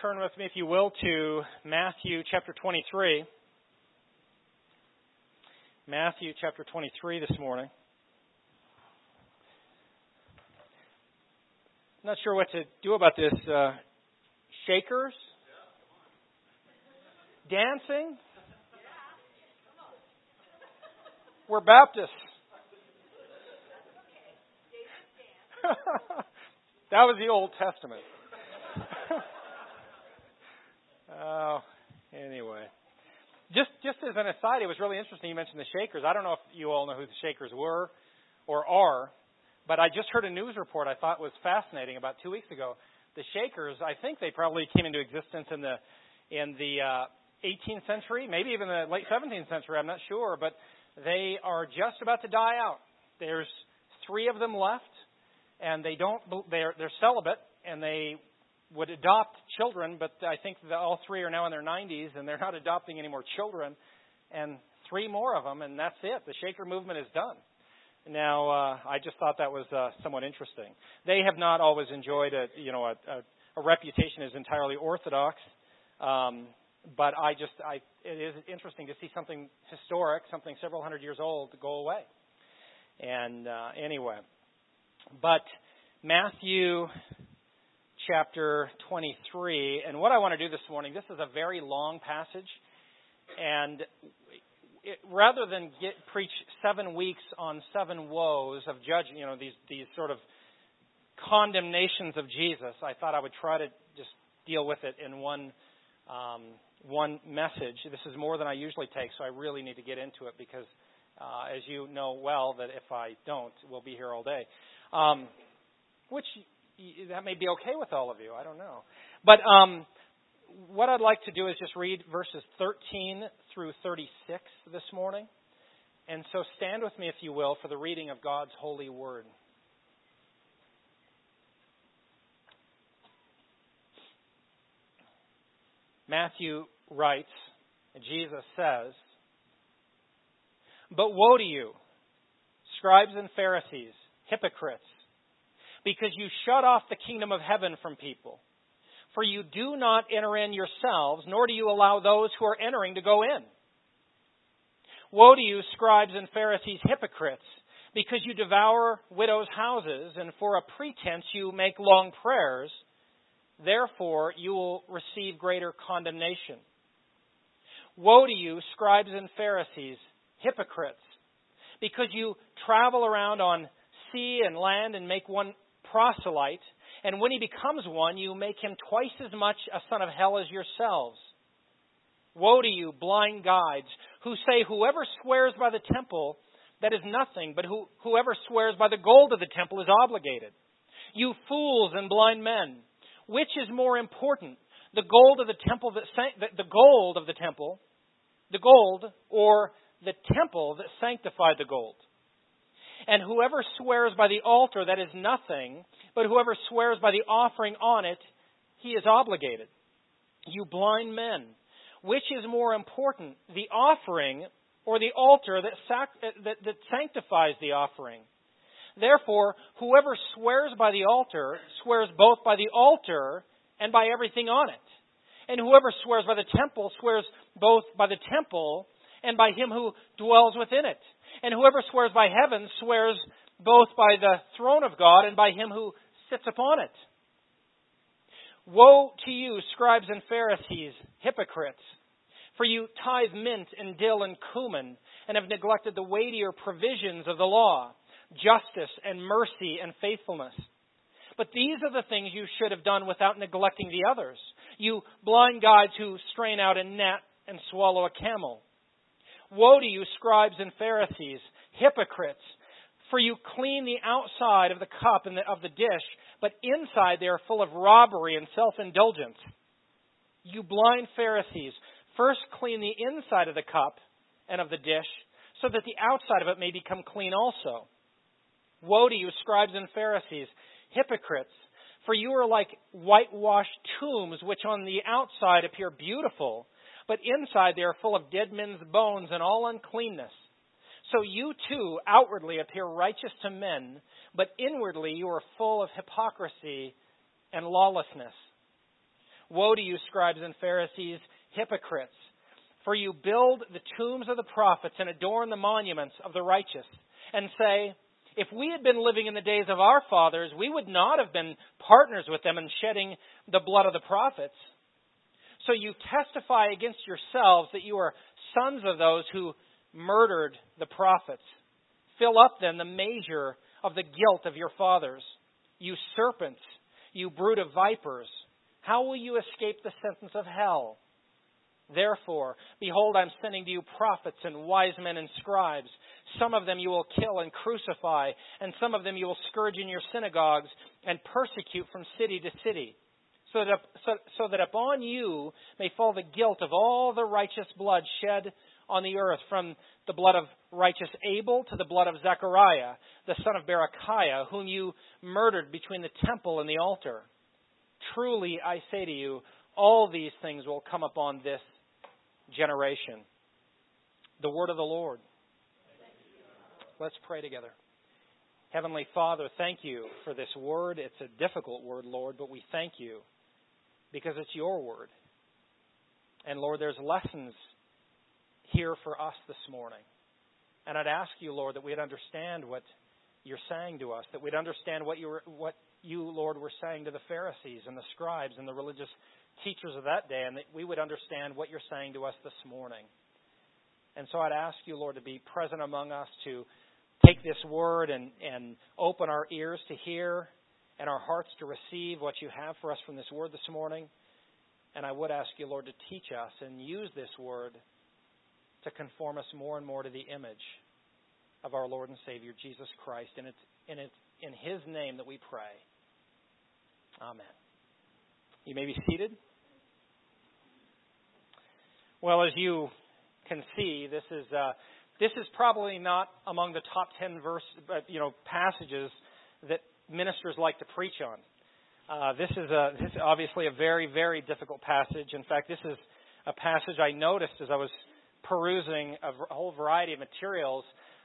turn with me, if you will, to Matthew chapter 23. Matthew chapter 23 this morning. Not sure what to do about this. Shakers? Dancing? We're Baptists. That was the Old Testament. Anyway. Just as an aside, it was really interesting you mentioned the Shakers. I don't know if you all know who the Shakers were or are, but I just heard a news report I thought was fascinating about 2 weeks ago. The Shakers, I think they probably came into existence in the 18th century, maybe even the late 17th century, I'm not sure, but they are just about to die out. There's 3 of them left, and they're celibate, and they would adopt children, but I think that all 3 are now in their 90s, and they're not adopting any more children, and 3 more of them, and that's it. The Shaker movement is done. Now, I just thought that was somewhat interesting. They have not always enjoyed a reputation as entirely orthodox, but it is interesting to see something historic, something several hundred years old, to go away. And anyway, but Matthew chapter 23, and what I want to do this morning, this is a very long passage, and rather than preach 7 weeks on 7 woes of judging, these sort of condemnations of Jesus, I thought I would try to just deal with it in one message. This is more than I usually take, so I really need to get into it because, as you know well, that if I don't, we'll be here all day. Which that may be okay with all of you. I don't know. But what I'd like to do is just read verses 13 through 36 this morning. And so stand with me, if you will, for the reading of God's holy word. Matthew writes, Jesus says, "But woe to you, scribes and Pharisees, hypocrites, because you shut off the kingdom of heaven from people. For you do not enter in yourselves, nor do you allow those who are entering to go in. Woe to you, scribes and Pharisees, hypocrites, because you devour widows' houses, and for a pretense you make long prayers. Therefore you will receive greater condemnation. Woe to you, scribes and Pharisees, hypocrites, because you travel around on sea and land and make one proselyte, and when he becomes one, you make him twice as much a son of hell as yourselves. Woe to you, blind guides, who say, whoever swears by the temple, that is nothing, but whoever swears by the gold of the temple is obligated. You fools and blind men, which is more important, the gold of the temple or the temple that sanctified the gold? And whoever swears by the altar, that is nothing, but whoever swears by the offering on it, he is obligated. You blind men, which is more important, the offering or the altar that sanctifies the offering? Therefore, whoever swears by the altar swears both by the altar and by everything on it. And whoever swears by the temple swears both by the temple and by him who dwells within it. And whoever swears by heaven swears both by the throne of God and by him who sits upon it. Woe to you, scribes and Pharisees, hypocrites, for you tithe mint and dill and cumin, and have neglected the weightier provisions of the law, justice and mercy and faithfulness. But these are the things you should have done without neglecting the others. You blind guides who strain out a gnat and swallow a camel. Woe to you, scribes and Pharisees, hypocrites, for you clean the outside of the cup and of the dish, but inside they are full of robbery and self-indulgence. You blind Pharisees, first clean the inside of the cup and of the dish, so that the outside of it may become clean also. Woe to you, scribes and Pharisees, hypocrites, for you are like whitewashed tombs, which on the outside appear beautiful, but inside they are full of dead men's bones and all uncleanness. So you too outwardly appear righteous to men, but inwardly you are full of hypocrisy and lawlessness. Woe to you, scribes and Pharisees, hypocrites! For you build the tombs of the prophets and adorn the monuments of the righteous, and say, if we had been living in the days of our fathers, we would not have been partners with them in shedding the blood of the prophets. So you testify against yourselves that you are sons of those who murdered the prophets. Fill up then the measure of the guilt of your fathers. You serpents, you brood of vipers, how will you escape the sentence of hell? Therefore, behold, I'm sending to you prophets and wise men and scribes. Some of them you will kill and crucify, and some of them you will scourge in your synagogues and persecute from city to city, so that upon you may fall the guilt of all the righteous blood shed on the earth, from the blood of righteous Abel to the blood of Zechariah, the son of Berechiah, whom you murdered between the temple and the altar. Truly, I say to you, all these things will come upon this generation. The word of the Lord. Let's pray together. Heavenly Father, thank you for this word. It's a difficult word, Lord, but we thank you because it's your word. And Lord, there's lessons here for us this morning. And I'd ask you, Lord, that we'd understand what you're saying to us, that we'd understand what you, Lord, were saying to the Pharisees and the scribes and the religious teachers of that day, and that we would understand what you're saying to us this morning. And so I'd ask you, Lord, to be present among us, to take this word and open our ears to hear and our hearts to receive what you have for us from this word this morning. And I would ask you, Lord, to teach us and use this word to conform us more and more to the image of our Lord and Savior, Jesus Christ. And it's in His name that we pray. Amen. You may be seated. Well, as you can see, this is probably not among the top 10 passages that ministers like to preach on. This is obviously a very, very difficult passage. In fact, this is a passage I noticed as I was perusing a whole variety of materials.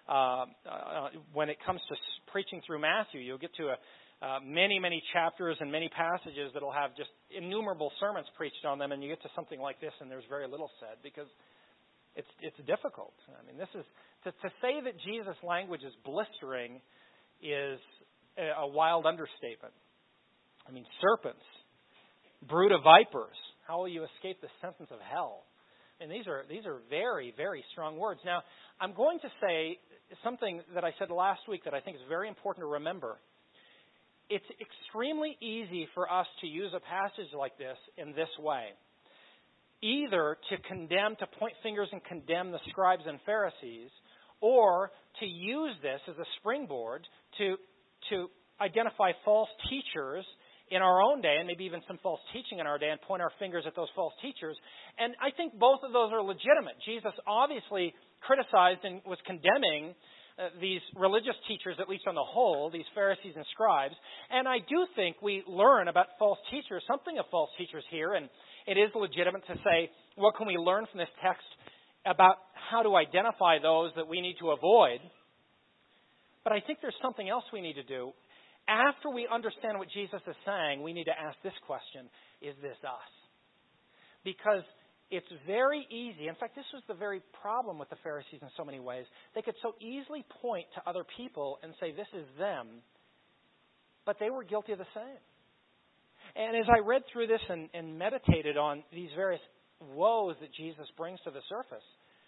When it comes to preaching through Matthew, you'll get to many chapters and many passages that will have just innumerable sermons preached on them, and you get to something like this, and there's very little said because it's difficult. I mean, this is to say that Jesus' language is blistering is a wild understatement. I mean, serpents, brood of vipers, how will you escape the sentence of hell? And these are very, very strong words. Now, I'm going to say something that I said last week that I think is very important to remember. It's extremely easy for us to use a passage like this in this way. Either to condemn, to point fingers and condemn the scribes and Pharisees, or to use this as a springboard to identify false teachers in our own day, and maybe even some false teaching in our day, and point our fingers at those false teachers. And I think both of those are legitimate. Jesus obviously criticized and was condemning these religious teachers, at least on the whole, these Pharisees and scribes. And I do think we learn about false teachers, something of false teachers here, and it is legitimate to say, what can we learn from this text about how to identify those that we need to avoid? But I think there's something else we need to do. After we understand what Jesus is saying, we need to ask this question: is this us? Because it's very easy. In fact, this was the very problem with the Pharisees in so many ways. They could so easily point to other people and say, this is them, but they were guilty of the same. And as I read through this and meditated on these various woes that Jesus brings to the surface,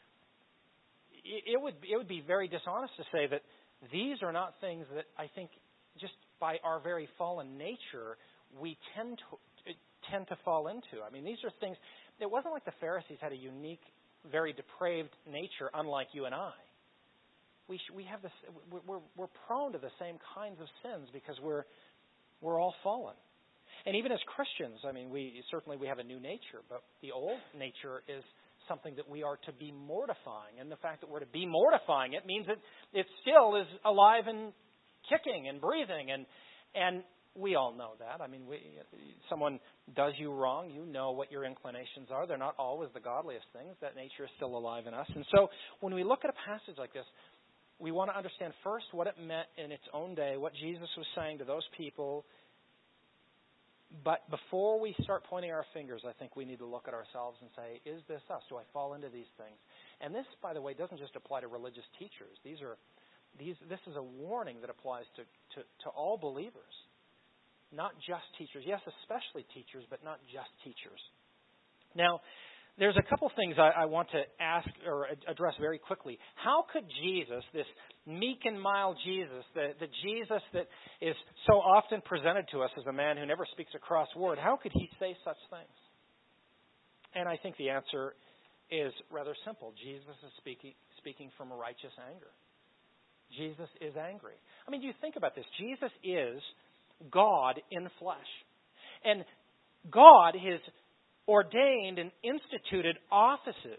it would be very dishonest to say that these are not things that I think just by our very fallen nature we tend to fall into. I mean, these are things. It wasn't like the Pharisees had a unique, very depraved nature, unlike you and I. We have this. We're prone to the same kinds of sins because we're all fallen. And even as Christians, I mean, we have a new nature, but the old nature is something that we are to be mortifying. And the fact that we're to be mortifying it means that it still is alive and kicking and breathing. And we all know that. I mean, someone does you wrong, you know what your inclinations are. They're not always the godliest things. That nature is still alive in us. And so when we look at a passage like this, we want to understand first what it meant in its own day, what Jesus was saying to those people But before we start pointing our fingers, I think we need to look at ourselves and say, is this us? Do I fall into these things? And this, by the way, doesn't just apply to religious teachers. This is a warning that applies to all believers, not just teachers. Yes, especially teachers, but not just teachers. Now, there's a couple things I want to ask or address very quickly. How could Jesus, this meek and mild Jesus, the Jesus that is so often presented to us as a man who never speaks a cross word, how could he say such things? And I think the answer is rather simple. Jesus is speaking from a righteous anger. Jesus is angry. I mean, you think about this. Jesus is God in flesh. And God has ordained and instituted offices,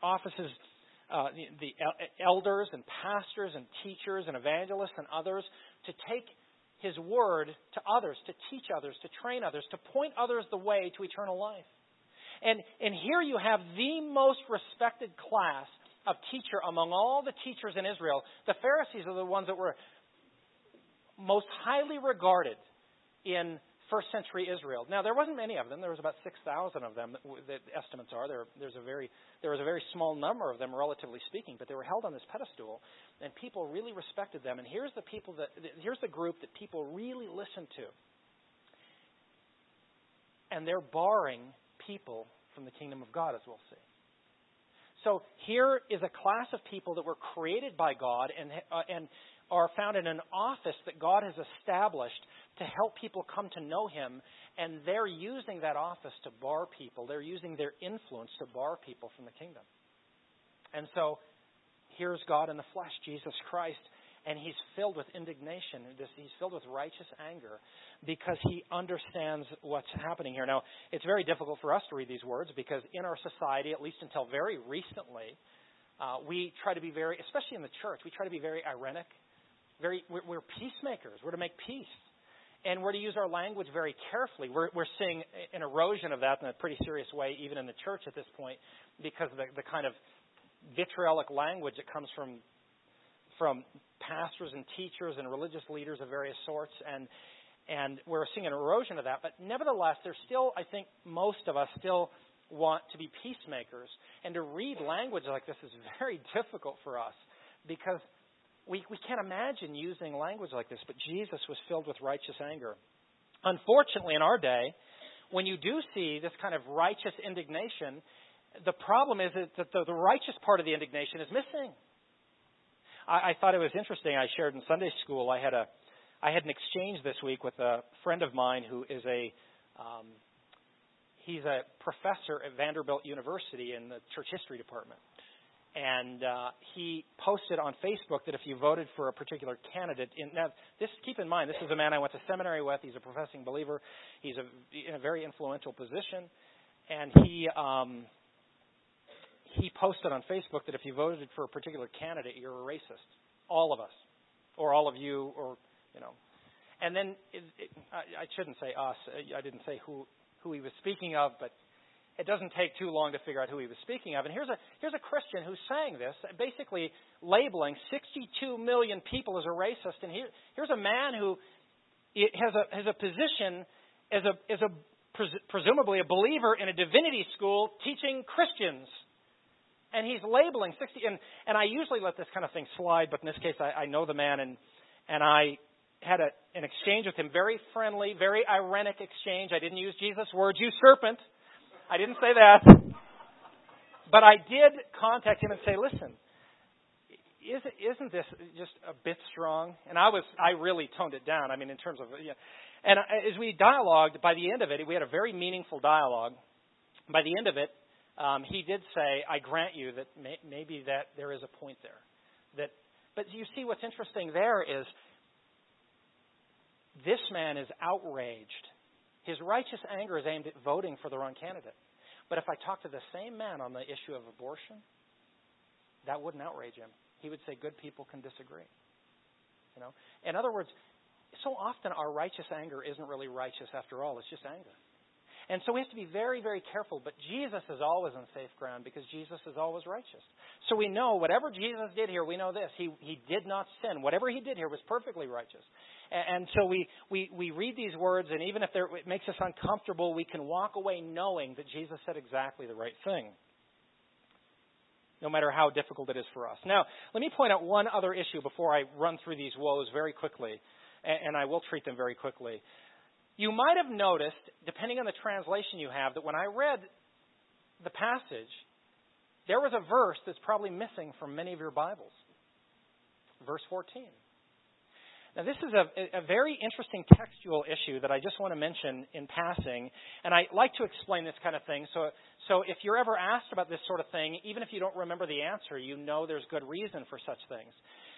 the elders and pastors and teachers and evangelists and others to take His word to others, to teach others, to train others, to point others the way to eternal life. And here you have the most respected class of teacher among all the teachers in Israel. The Pharisees are the ones that were most highly regarded in first century Israel. Now, there wasn't many of them. There was about 6,000 of them, the estimates are. There was a very small number of them, relatively speaking, but they were held on this pedestal, and people really respected them. And here's the group that people really listened to. And they're barring people from the kingdom of God, as we'll see. So here is a class of people that were created by God and are found in an office that God has established to help people come to know Him, and they're using that office to bar people. They're using their influence to bar people from the kingdom. And so here's God in the flesh, Jesus Christ, and He's filled with indignation. He's filled with righteous anger because He understands what's happening here. Now, it's very difficult for us to read these words because in our society, at least until very recently, we try to be very, especially in the church, we try to be very ironic. We're peacemakers. We're to make peace. And we're to use our language very carefully. We're seeing an erosion of that in a pretty serious way, even in the church at this point, because of the kind of vitriolic language that comes from pastors and teachers and religious leaders of various sorts. And we're seeing an erosion of that. But nevertheless, there's still, I think, most of us still want to be peacemakers. And to read language like this is very difficult for us because we can't imagine using language like this, but Jesus was filled with righteous anger. Unfortunately, in our day, when you do see this kind of righteous indignation, the problem is that the righteous part of the indignation is missing. I thought it was interesting. I shared in Sunday school. I had an exchange this week with a friend of mine who is he's a professor at Vanderbilt University in the church history department. And he posted on Facebook that if you voted for a particular candidate, keep in mind, this is a man I went to seminary with. He's a professing believer. He's in a very influential position. And he posted on Facebook that if you voted for a particular candidate, you're a racist. All of us. Or all of you, or, you know. And then, I shouldn't say us. I didn't say who he was speaking of, but it doesn't take too long to figure out who he was speaking of. And here's a Christian who's saying this, basically labeling 62 million people as a racist. And here's a man who has a position as presumably a believer in a divinity school teaching Christians. And he's labeling 60. And I usually let this kind of thing slide, but in this case I know the man, and I had an exchange with him, very friendly, very ironic exchange. I didn't use Jesus' words, "You serpent." I didn't say that. But I did contact him and say, listen, isn't this just a bit strong? And I really toned it down. I mean, in terms of, and as we dialogued, by the end of it, we had a very meaningful dialogue. By the end of it, he did say, I grant you that maybe that there is a point there. But you see what's interesting there is this man is outraged. His righteous anger is aimed at voting for the wrong candidate. But if I talk to the same man on the issue of abortion, that wouldn't outrage him. He would say good people can disagree. You know? In other words, so often our righteous anger isn't really righteous after all. It's just anger. And so we have to be very, very careful. But Jesus is always on safe ground because Jesus is always righteous. So we know whatever Jesus did here, we know this. He did not sin. Whatever he did here was perfectly righteous. And so we read these words, and even if it makes us uncomfortable, we can walk away knowing that Jesus said exactly the right thing, no matter how difficult it is for us. Now, let me point out one other issue before I run through these woes very quickly, and I will treat them very quickly. You might have noticed, depending on the translation you have, that when I read the passage, there was a verse that's probably missing from many of your Bibles. Verse 14. Now, this is a very interesting textual issue that I just want to mention in passing, and I like to explain this kind of thing. So if you're ever asked about this sort of thing, even if you don't remember the answer, you know there's good reason for such things.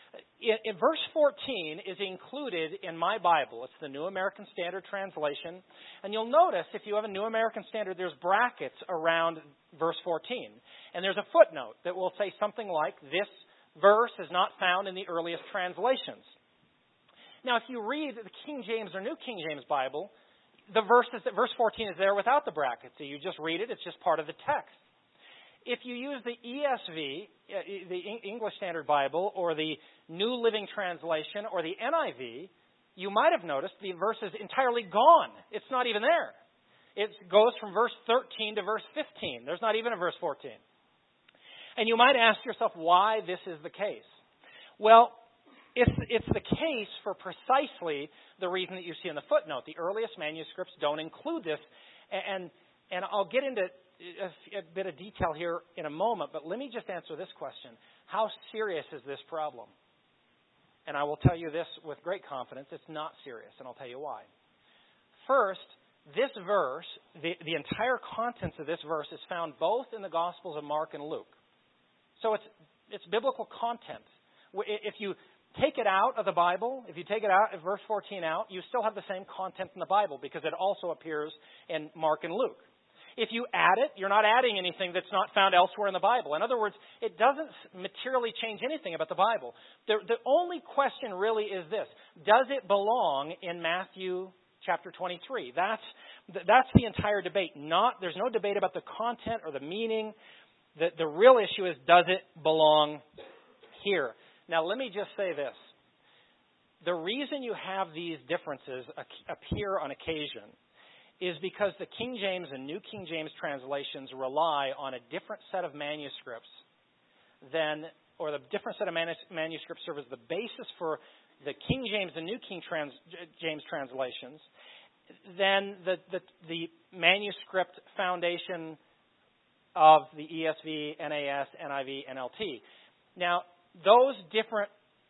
In verse 14 is included in my Bible. It's the New American Standard Translation. And you'll notice, if you have a New American Standard, there's brackets around verse 14. And there's a footnote that will say something like, this verse is not found in the earliest translations. Now, if you read the King James or New King James Bible, verse 14 is there without the brackets. So you just read it. It's just part of the text. If you use the ESV, the English Standard Bible, or the New Living Translation, or the NIV, you might have noticed the verse is entirely gone. It's not even there. It goes from verse 13 to verse 15. There's not even a verse 14. And you might ask yourself why this is the case. Well, it's the case for precisely the reason that you see in the footnote. The earliest manuscripts don't include this, and I'll get into a bit of detail here in a moment, but let me just answer this question. How serious is this problem? And I will tell you this with great confidence, it's not serious, and I'll tell you why. First, this verse, the entire contents of this verse is found both in the Gospels of Mark and Luke. So it's biblical content. If you take it out of the Bible, if you take it out, verse 14 out, you still have the same content in the Bible because it also appears in Mark and Luke. If you add it, you're not adding anything that's not found elsewhere in the Bible. In other words, it doesn't materially change anything about the Bible. The only question really is this: does it belong in Matthew chapter 23? That's the entire debate. There's no debate about the content or the meaning. The real issue is, does it belong here? Now, let me just say this. The reason you have these differences appear on occasion is because the King James and New King James translations rely on a different set of manuscripts or the different set of manuscripts serve as the basis for the King James and New King James translations than the manuscript foundation of the ESV, NAS, NIV, NLT. Now, those different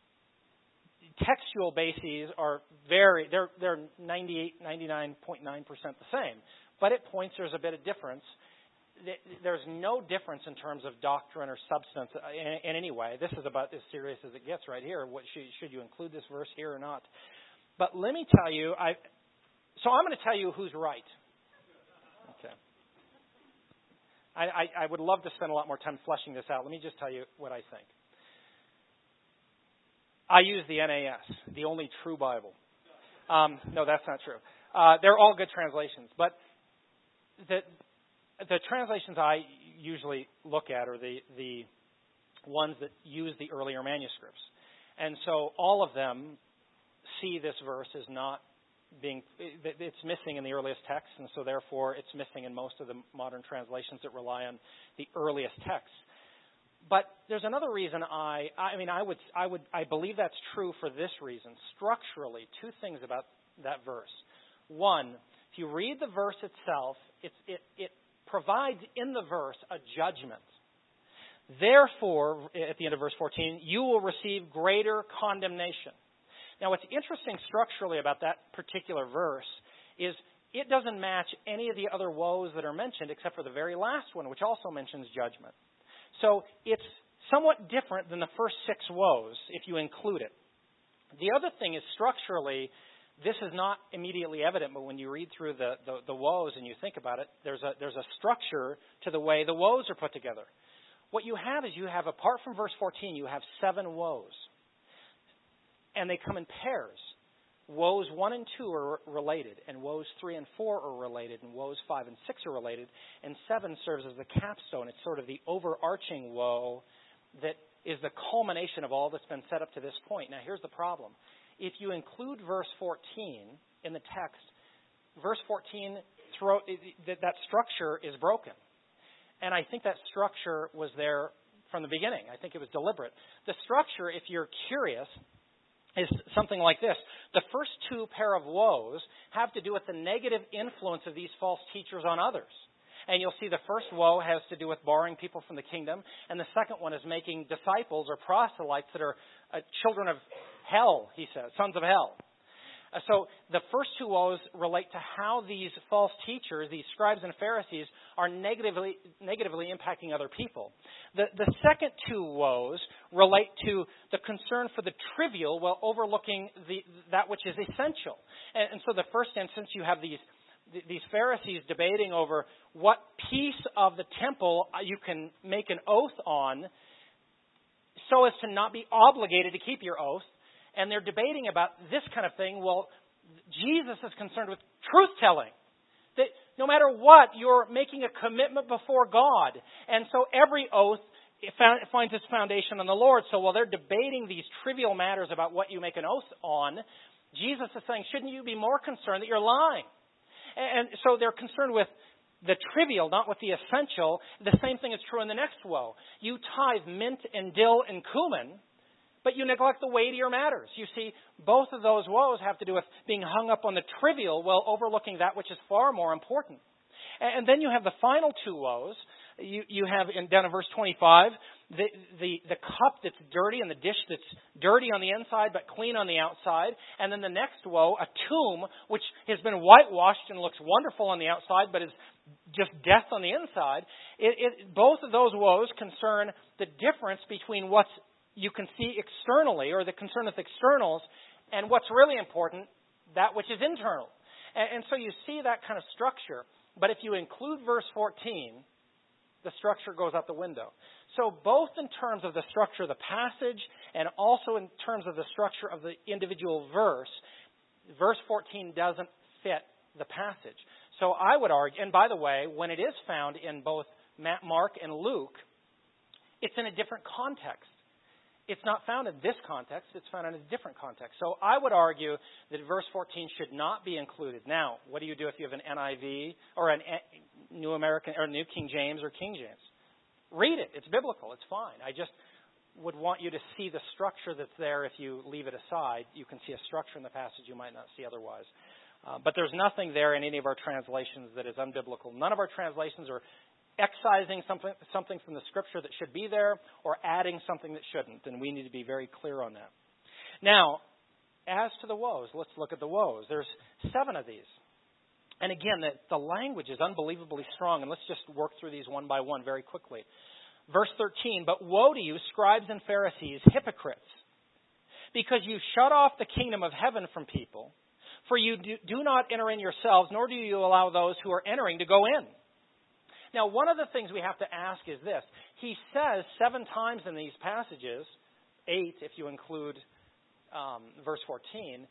textual bases are they're 99.9% the same. But it points there's a bit of difference. There's no difference in terms of doctrine or substance in any way. This is about as serious as it gets right here. Should you include this verse here or not? But let me tell you, I'm going to tell you who's right. Okay. I would love to spend a lot more time fleshing this out. Let me just tell you what I think. I use the NAS, the only true Bible. No, that's not true. They're all good translations. But the translations I usually look at are the ones that use the earlier manuscripts. And so all of them see this verse as not it's missing in the earliest text, and so therefore it's missing in most of the modern translations that rely on the earliest texts. But there's another reason I believe that's true for this reason. Structurally, two things about that verse. One, if you read the verse itself, it provides in the verse a judgment. Therefore, at the end of verse 14, you will receive greater condemnation. Now, what's interesting structurally about that particular verse is it doesn't match any of the other woes that are mentioned except for the very last one, which also mentions judgment. So it's somewhat different than the first 6 woes if you include it. The other thing is structurally, this is not immediately evident, but when you read through the woes and you think about it, there's a structure to the way the woes are put together. What you have is apart from verse 14, you have 7 woes. And they come in pairs. woes 1 and 2 are related, and woes 3 and 4 are related, and woes 5 and 6 are related, and 7 serves as the capstone. It's sort of the overarching woe that is the culmination of all that's been set up to this point. Now, here's the problem. If you include verse 14 in the text, verse 14, that structure is broken. And I think that structure was there from the beginning. I think it was deliberate. The structure, if you're curious, is something like this. The first two pair of woes have to do with the negative influence of these false teachers on others. And you'll see the first woe has to do with barring people from the kingdom, and the second one is making disciples or proselytes that are children of hell, he says, sons of hell. So the first two woes relate to how these false teachers, these scribes and Pharisees, are negatively impacting other people. The second two woes relate to the concern for the trivial while overlooking that which is essential. And so the first instance, you have these Pharisees debating over what piece of the temple you can make an oath on so as to not be obligated to keep your oath. And they're debating about this kind of thing. Well, Jesus is concerned with truth-telling. That no matter what, you're making a commitment before God. And so every oath finds its foundation on the Lord. So while they're debating these trivial matters about what you make an oath on, Jesus is saying, shouldn't you be more concerned that you're lying? And so they're concerned with the trivial, not with the essential. The same thing is true in the next woe. You tithe mint and dill and cumin, but you neglect the weightier matters. You see, both of those woes have to do with being hung up on the trivial while overlooking that which is far more important. And then you have the final two woes. You have down in verse 25, the cup that's dirty and the dish that's dirty on the inside but clean on the outside. And then the next woe, a tomb which has been whitewashed and looks wonderful on the outside but is just death on the inside. Both of those woes concern the difference between what's you can see externally, or the concern with externals, and what's really important, that which is internal. And so you see that kind of structure. But if you include verse 14, the structure goes out the window. So both in terms of the structure of the passage and also in terms of the structure of the individual verse 14 doesn't fit the passage. So I would argue, and by the way, when it is found in both Mark and Luke, it's in a different context. It's not found in this context. It's found in a different context. So I would argue that verse 14 should not be included. Now, what do you do if you have an NIV or a New American or New King James or King James? Read it. It's biblical. It's fine. I just would want you to see the structure that's there. If you leave it aside, you can see a structure in the passage you might not see otherwise. But there's nothing there in any of our translations that is unbiblical. None of our translations are excising something from the Scripture that should be there or adding something that shouldn't. And we need to be very clear on that. Now, as to the woes, let's look at the woes. There's 7 of these. And again, the language is unbelievably strong. And let's just work through these one by one very quickly. Verse 13, but woe to you, scribes and Pharisees, hypocrites, because you shut off the kingdom of heaven from people, for you do not enter in yourselves, nor do you allow those who are entering to go in. Now, one of the things we have to ask is this. He says 7 times in these passages, 8 if you include verse 14,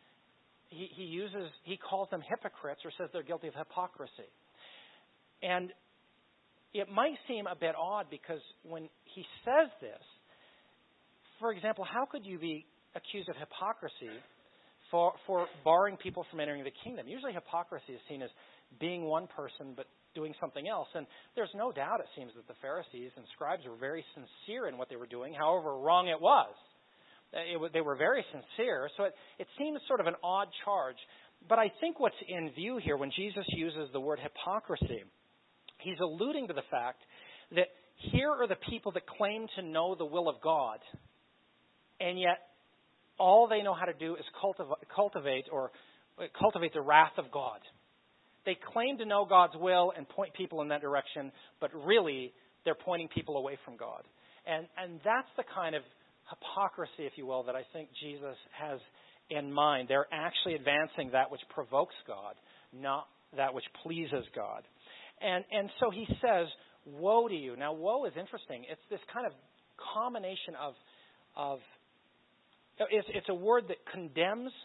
he calls them hypocrites or says they're guilty of hypocrisy. And it might seem a bit odd because when he says this, for example, how could you be accused of hypocrisy for barring people from entering the kingdom? Usually hypocrisy is seen as being one person but doing something else. And there's no doubt, it seems, that the Pharisees and scribes were very sincere in what they were doing, however wrong it was. They were very sincere. So it seems sort of an odd charge. But I think what's in view here when Jesus uses the word hypocrisy, he's alluding to the fact that here are the people that claim to know the will of God, and yet all they know how to do is cultivate the wrath of God. They claim to know God's will and point people in that direction, but really they're pointing people away from God. And that's the kind of hypocrisy, if you will, that I think Jesus has in mind. They're actually advancing that which provokes God, not that which pleases God. And so he says, woe to you. Now, woe is interesting. It's this kind of combination of it's a word that condemns,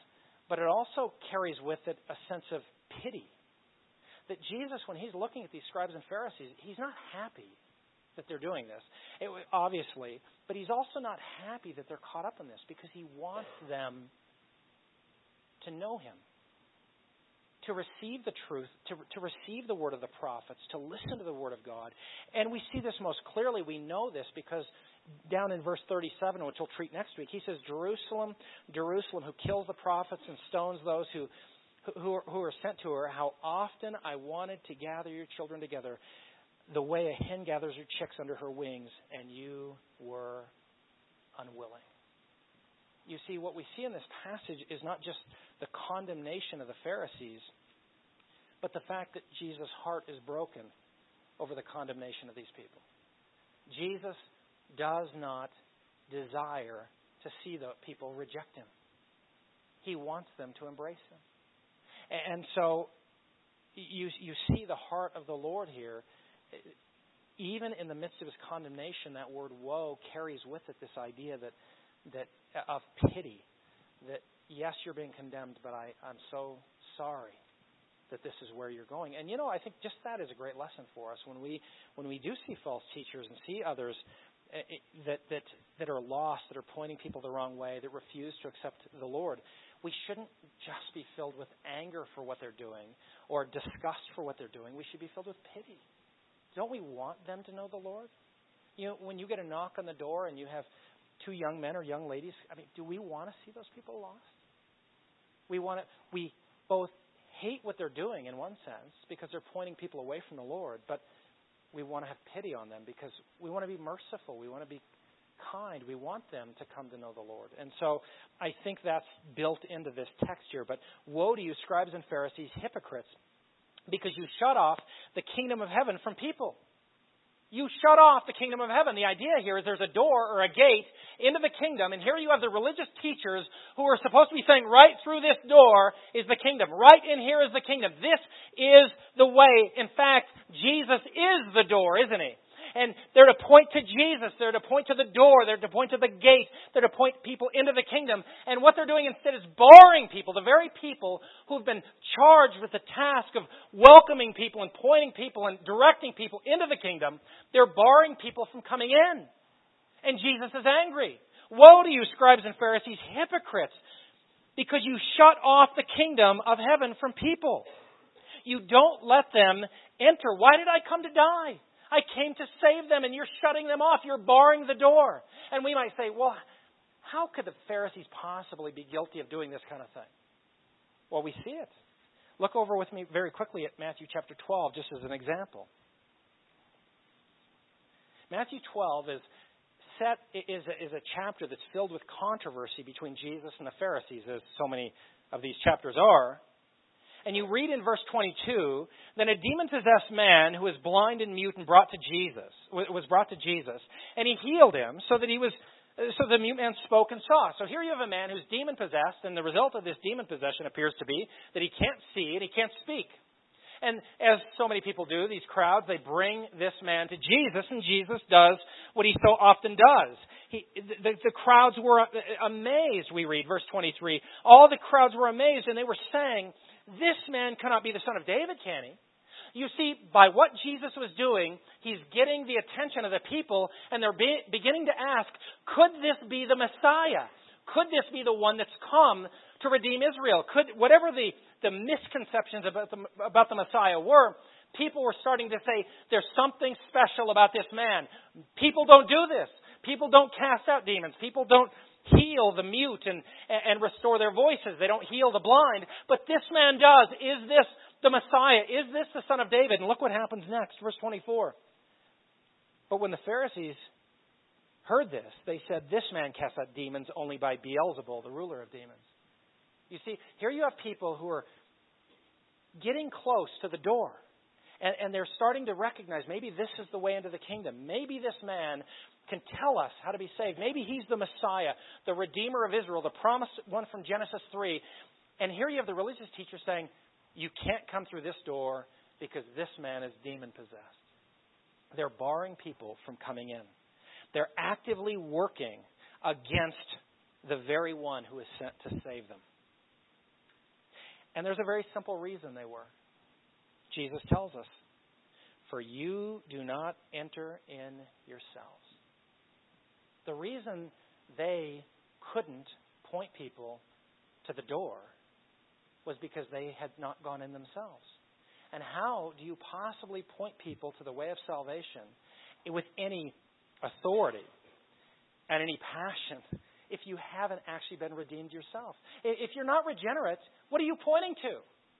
But it also carries with it a sense of pity. That Jesus, when he's looking at these scribes and Pharisees, he's not happy that they're doing this, obviously, but he's also not happy that they're caught up in this because he wants them to know him, to receive the truth, to receive the word of the prophets, to listen to the word of God. And we see this most clearly. We know this because down in verse 37, which we'll treat next week, he says, Jerusalem, Jerusalem, who kills the prophets and stones those who are sent to her, how often I wanted to gather your children together the way a hen gathers her chicks under her wings, and you were unwilling. You see, what we see in this passage is not just the condemnation of the Pharisees, but the fact that Jesus' heart is broken over the condemnation of these people. Jesus does not desire to see the people reject him. He wants them to embrace him. And so you see the heart of the Lord here. Even in the midst of his condemnation, that word woe carries with it this idea that of pity. That, yes, you're being condemned, but I'm so sorry that this is where you're going. And, I think just that is a great lesson for us. When we do see false teachers and see others that are lost, that are pointing people the wrong way, that refuse to accept the Lord, we shouldn't just be filled with anger for what they're doing or disgust for what they're doing. We should be filled with pity. Don't we want them to know the Lord? When you get a knock on the door and you have two young men or young ladies, do we want to see those people lost? We both hate what they're doing in one sense because they're pointing people away from the Lord, but we want to have pity on them because we want to be merciful. We want to be kind. We want them to come to know the Lord. And so I think that's built into this text here. But woe to you, scribes and Pharisees, hypocrites, because you shut off the kingdom of heaven from people. You shut off the kingdom of heaven. The idea here is there's a door or a gate into the kingdom, and here you have the religious teachers who are supposed to be saying, right through this door is the kingdom. Right in here is the kingdom. This is the way. In fact, Jesus is the door, isn't he? And they're to point to Jesus. They're to point to the door. They're to point to the gate. They're to point people into the kingdom. And what they're doing instead is barring people, the very people who've been charged with the task of welcoming people and pointing people and directing people into the kingdom. They're barring people from coming in. And Jesus is angry. Woe to you, scribes and Pharisees, hypocrites, because you shut off the kingdom of heaven from people. You don't let them enter. Why did I come to die? I came to save them, and you're shutting them off. You're barring the door. And we might say, well, how could the Pharisees possibly be guilty of doing this kind of thing? Well, we see it. Look over with me very quickly at Matthew chapter 12, just as an example. Matthew 12 is a chapter that's filled with controversy between Jesus and the Pharisees, as so many of these chapters are. And you read in verse 22, then a demon-possessed man who was blind and mute and was brought to Jesus, and he healed him so the mute man spoke and saw. So here you have a man who's demon-possessed, and the result of this demon possession appears to be that he can't see and he can't speak. And as so many people do, these crowds, they bring this man to Jesus, and Jesus does what he so often does. The crowds were amazed, we read, verse 23. All the crowds were amazed, and they were saying, this man cannot be the son of David, can he? You see, by what Jesus was doing, he's getting the attention of the people, and they're beginning to ask, could this be the Messiah? Could this be the one that's come to redeem Israel? Whatever the misconceptions about the Messiah were, people were starting to say, there's something special about this man. People don't do this. People don't cast out demons. People don't heal the mute and restore their voices. They don't heal the blind. But this man does. Is this the Messiah? Is this the Son of David? And look what happens next, verse 24. But when the Pharisees heard this, they said, this man casts out demons only by Beelzebul, the ruler of demons. You see, here you have people who are getting close to the door. And they're starting to recognize maybe this is the way into the kingdom. Maybe this man can tell us how to be saved. Maybe he's the Messiah, the Redeemer of Israel, the promised one from Genesis 3. And here you have the religious teacher saying, you can't come through this door because this man is demon-possessed. They're barring people from coming in. They're actively working against the very one who is sent to save them. And there's a very simple reason they were. Jesus tells us, "For you do not enter in yourselves." The reason they couldn't point people to the door was because they had not gone in themselves. And how do you possibly point people to the way of salvation with any authority and any passion if you haven't actually been redeemed yourself? If you're not regenerate, what are you pointing to?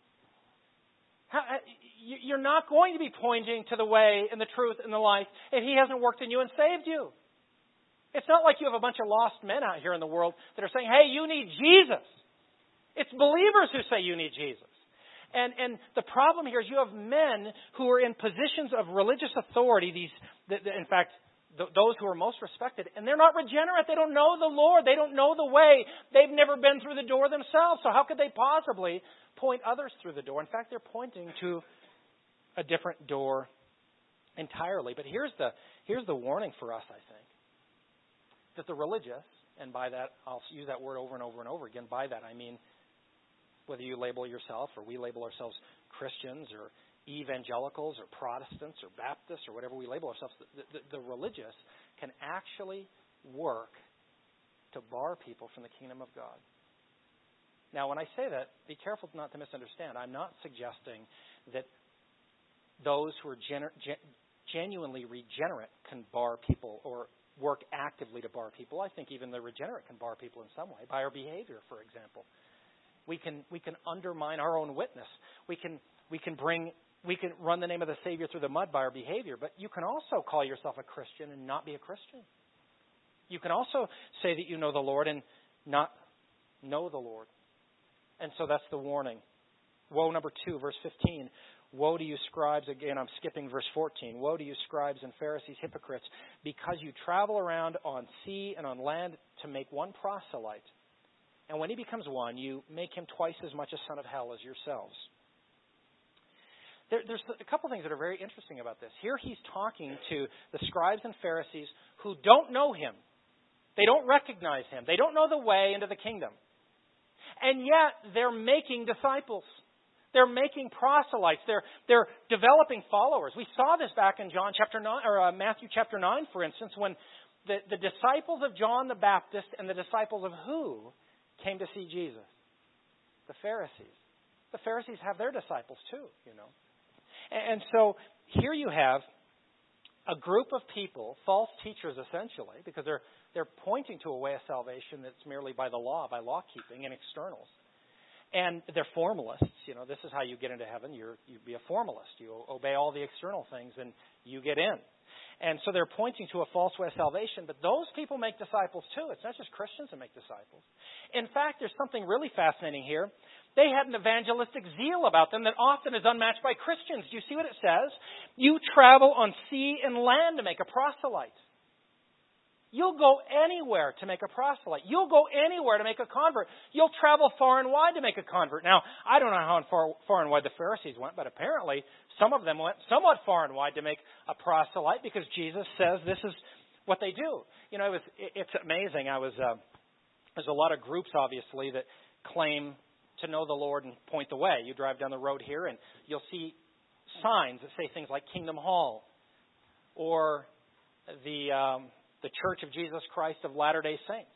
You're not going to be pointing to the way and the truth and the life if He hasn't worked in you and saved you. It's not like you have a bunch of lost men out here in the world that are saying, "Hey, you need Jesus." It's believers who say you need Jesus. And the problem here is you have men who are in positions of religious authority, in fact, those who are most respected, and they're not regenerate. They don't know the Lord. They don't know the way. They've never been through the door themselves. So how could they possibly point others through the door? In fact, they're pointing to a different door entirely. But here's the warning for us, I think, that the religious, and by that, I'll use that word over and over and over again. By that, I mean whether you label yourself or we label ourselves Christians or evangelicals or Protestants or Baptists or whatever we label ourselves, the religious can actually work to bar people from the kingdom of God. Now, when I say that, be careful not to misunderstand. I'm not suggesting that those who are genuinely regenerate can bar people or work actively to bar people. I think even the regenerate can bar people in some way by our behavior, for example. We can undermine our own witness. We can run the name of the Savior through the mud by our behavior, but you can also call yourself a Christian and not be a Christian. You can also say that you know the Lord and not know the Lord. And so that's the warning. Woe number 2, verse 15. Woe to you, scribes. Again, I'm skipping verse 14. Woe to you, scribes and Pharisees, hypocrites, because you travel around on sea and on land to make one proselyte. And when he becomes one, you make him twice as much a son of hell as yourselves. There's a couple things that are very interesting about this. Here he's talking to the scribes and Pharisees who don't know him. They don't recognize him. They don't know the way into the kingdom. And yet they're making disciples. They're making proselytes. They're developing followers. We saw this back in John chapter 9 or Matthew chapter 9, for instance, when the disciples of John the Baptist and the disciples of who came to see Jesus? The Pharisees. The Pharisees have their disciples too, you know. And so here you have a group of people, false teachers essentially, because they're pointing to a way of salvation that's merely by the law, by law keeping and externals. And they're formalists. You know, this is how you get into heaven. You'd be a formalist. You obey all the external things and you get in. And so they're pointing to a false way of salvation. But those people make disciples too. It's not just Christians that make disciples. In fact, there's something really fascinating here. They had an evangelistic zeal about them that often is unmatched by Christians. Do you see what it says? You travel on sea and land to make a proselyte. You'll go anywhere to make a proselyte. You'll go anywhere to make a convert. You'll travel far and wide to make a convert. Now, I don't know how far and wide the Pharisees went, but apparently some of them went somewhat far and wide to make a proselyte because Jesus says this is what they do. You know, it's amazing. There's a lot of groups, obviously, that claim to know the Lord and point the way. You drive down the road here and you'll see signs that say things like Kingdom Hall or the Church of Jesus Christ of Latter-day Saints.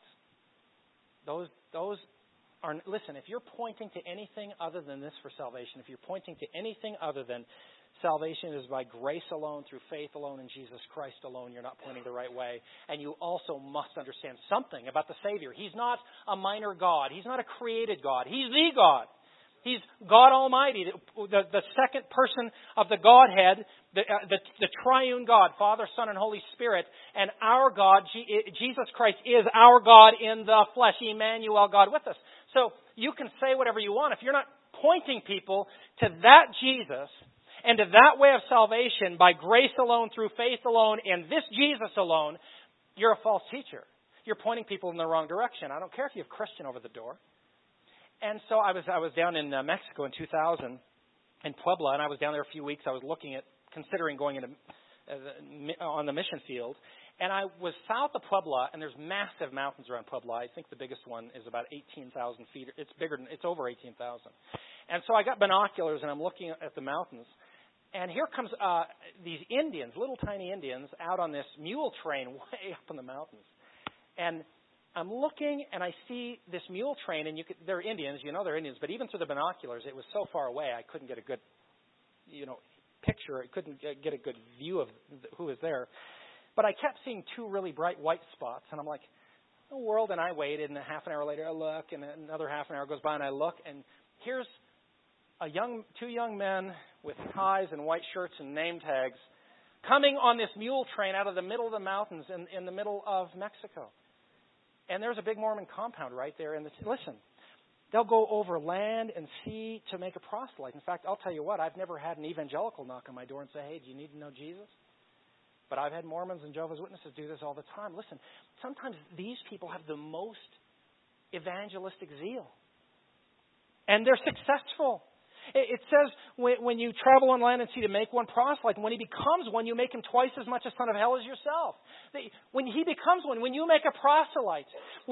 Those are, listen, if you're pointing to anything other than this for salvation, if you're pointing to anything other than salvation is by grace alone, through faith alone, in Jesus Christ alone, you're not pointing the right way. And you also must understand something about the Savior. He's not a minor God. He's not a created God. He's the God. He's God Almighty, the second person of the Godhead, the triune God, Father, Son, and Holy Spirit. And our God, Jesus Christ, is our God in the flesh, Emmanuel, God with us. So you can say whatever you want. If you're not pointing people to that Jesus and to that way of salvation by grace alone, through faith alone, and this Jesus alone, you're a false teacher. You're pointing people in the wrong direction. I don't care if you have Christian over the door. And so I was down in Mexico in 2000 in Puebla, and I was down there a few weeks. I was considering going on the mission field. And I was south of Puebla, and there's massive mountains around Puebla. I think the biggest one is about 18,000 feet. It's over 18,000. And so I got binoculars, and I'm looking at the mountains. And here comes these Indians, little tiny Indians, out on this mule train way up in the mountains. And I'm looking, and I see this mule train, and they're Indians, they're Indians, but even through the binoculars, it was so far away, I couldn't get a good, picture. I couldn't get a good view of who was there. But I kept seeing two really bright white spots, and I'm like, the world, and I waited, and a half an hour later I look, and another half an hour goes by, and I look, and here's two young men with ties and white shirts and name tags coming on this mule train out of the middle of the mountains in the middle of Mexico. And there's a big Mormon compound right there. And listen, they'll go over land and sea to make a proselyte. In fact, I'll tell you what, I've never had an evangelical knock on my door and say, hey, do you need to know Jesus? But I've had Mormons and Jehovah's Witnesses do this all the time. Listen, sometimes these people have the most evangelistic zeal. And they're successful. It says when you travel on land and sea to make one proselyte, when he becomes one, you make him twice as much a son of hell as yourself. When he becomes one, when you make a proselyte,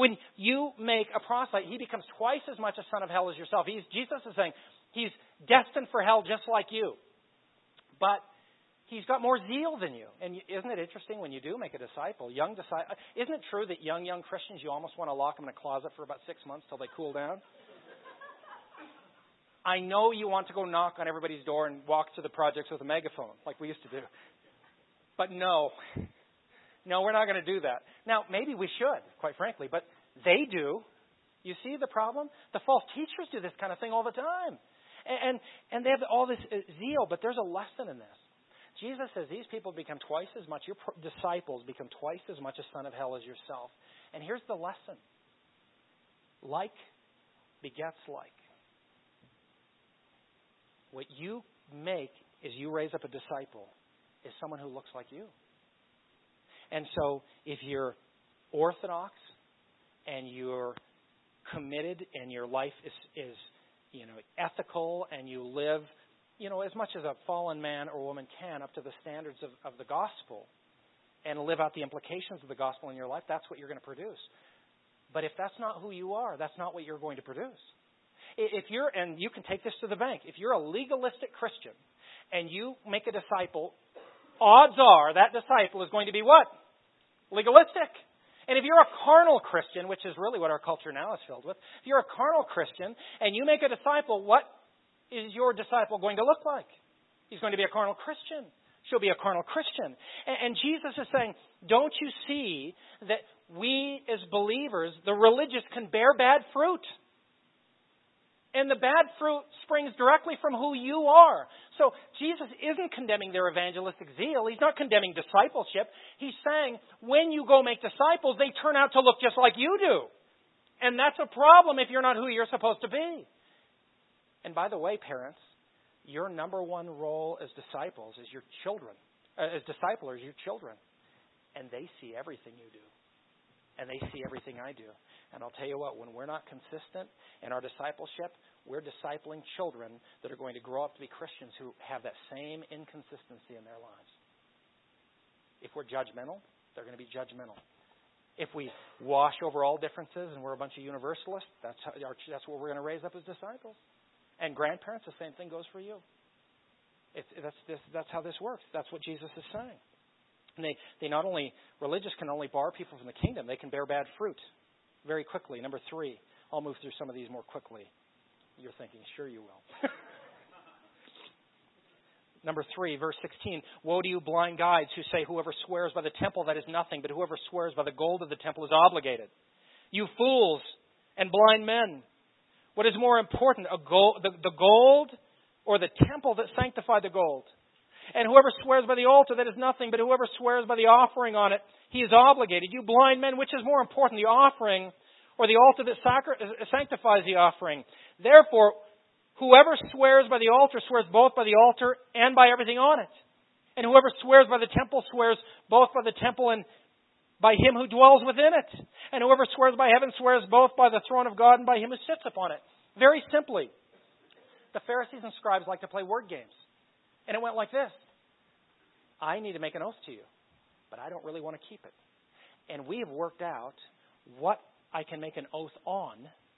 he becomes twice as much a son of hell as yourself. Jesus is saying he's destined for hell just like you. But he's got more zeal than you. And isn't it interesting when you do make a disciple, isn't it true that young Christians, you almost want to lock them in a closet for about 6 months till they cool down? I know you want to go knock on everybody's door and walk to the projects with a megaphone like we used to do. But no, we're not going to do that. Now, maybe we should, quite frankly, but they do. You see the problem? The false teachers do this kind of thing all the time. And they have all this zeal, but there's a lesson in this. Jesus says these people become twice as much, your disciples become twice as much a son of hell as yourself. And here's the lesson. Like begets like. What you make is you raise up a disciple is someone who looks like you. And so if you're orthodox and you're committed and your life is ethical and you live, as much as a fallen man or woman can up to the standards of the gospel and live out the implications of the gospel in your life, that's what you're going to produce. But if that's not who you are, that's not what you're going to produce. And you can take this to the bank, if you're a legalistic Christian and you make a disciple, odds are that disciple is going to be what? Legalistic. And if you're a carnal Christian, which is really what our culture now is filled with, if you're a carnal Christian and you make a disciple, what is your disciple going to look like? He's going to be a carnal Christian. She'll be a carnal Christian. And Jesus is saying, don't you see that we as believers, the religious, can bear bad fruit? And the bad fruit springs directly from who you are. So Jesus isn't condemning their evangelistic zeal. He's not condemning discipleship. He's saying when you go make disciples, they turn out to look just like you do. And that's a problem if you're not who you're supposed to be. And by the way, parents, your number one role as disciples is your children. As disciplers, your children. And they see everything you do. And they see everything I do. And I'll tell you what, when we're not consistent in our discipleship, we're discipling children that are going to grow up to be Christians who have that same inconsistency in their lives. If we're judgmental, they're going to be judgmental. If we wash over all differences and we're a bunch of universalists, that's what we're going to raise up as disciples. And grandparents, the same thing goes for you. That's how this works. That's what Jesus is saying. And they not only, religious can only bar people from the kingdom, they can bear bad fruit very quickly. Number 3, I'll move through some of these more quickly. You're thinking, sure you will. Number 3, verse 16. Woe to you blind guides who say, whoever swears by the temple, that is nothing, but whoever swears by the gold of the temple is obligated. You fools and blind men. What is more important, the gold or the temple that sanctified the gold? And whoever swears by the altar, that is nothing, but whoever swears by the offering on it, he is obligated. You blind men, which is more important, the offering or the altar that sanctifies the offering? Therefore, whoever swears by the altar swears both by the altar and by everything on it. And whoever swears by the temple swears both by the temple and by him who dwells within it. And whoever swears by heaven swears both by the throne of God and by him who sits upon it. Very simply, the Pharisees and scribes like to play word games. And it went like this. I need to make an oath to you, but I don't really want to keep it. And we have worked out what I can make an oath on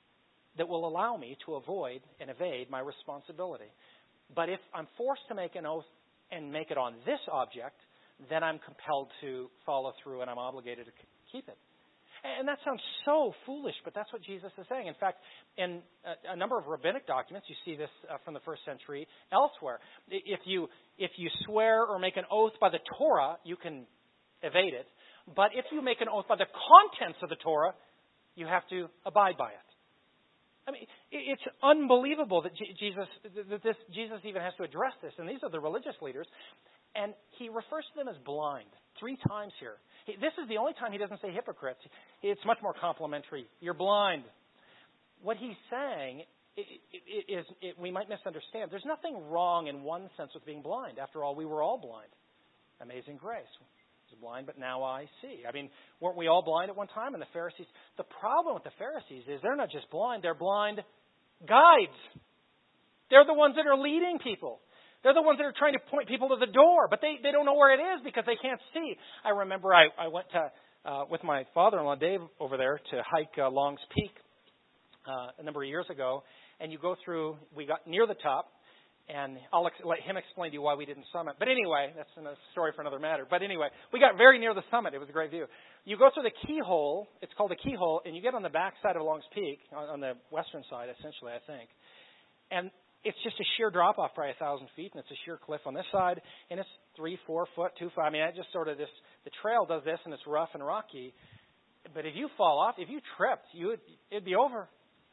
that will allow me to avoid and evade my responsibility. But if I'm forced to make an oath and make it on this object, then I'm compelled to follow through and I'm obligated to keep it. And that sounds so foolish, but that's what Jesus is saying. In fact, in a number of rabbinic documents, you see this from the first century elsewhere. If you swear or make an oath by the Torah, you can evade it. But if you make an oath by the contents of the Torah, you have to abide by it. I mean, it's unbelievable that Jesus even has to address this. And these are the religious leaders. And he refers to them as blind 3 times here. This is the only time he doesn't say hypocrites. It's much more complimentary. You're blind. What he's saying is we might misunderstand. There's nothing wrong in one sense with being blind. After all, we were all blind. Amazing grace. I was blind, but now I see. I mean, weren't we all blind at one time? And the Pharisees, the problem with the Pharisees is they're not just blind, they're blind guides. They're the ones that are leading people. They're the ones that are trying to point people to the door, but they don't know where it is because they can't see. I remember I went to with my father-in-law, Dave, over there to hike Long's Peak a number of years ago, and you go through, we got near the top, and I'll let him explain to you why we didn't summit. But anyway, that's a story for another matter. But anyway, we got very near the summit. It was a great view. You go through the keyhole, it's called the keyhole, and you get on the back side of Long's Peak, on the western side, essentially, I think. And it's just a sheer drop-off, probably 1,000 feet, and it's a sheer cliff on this side, and it's 3, 4 foot, 2 foot. I mean, it just sort of the trail does this, and it's rough and rocky. But if you fall off, if you tripped, it'd be over.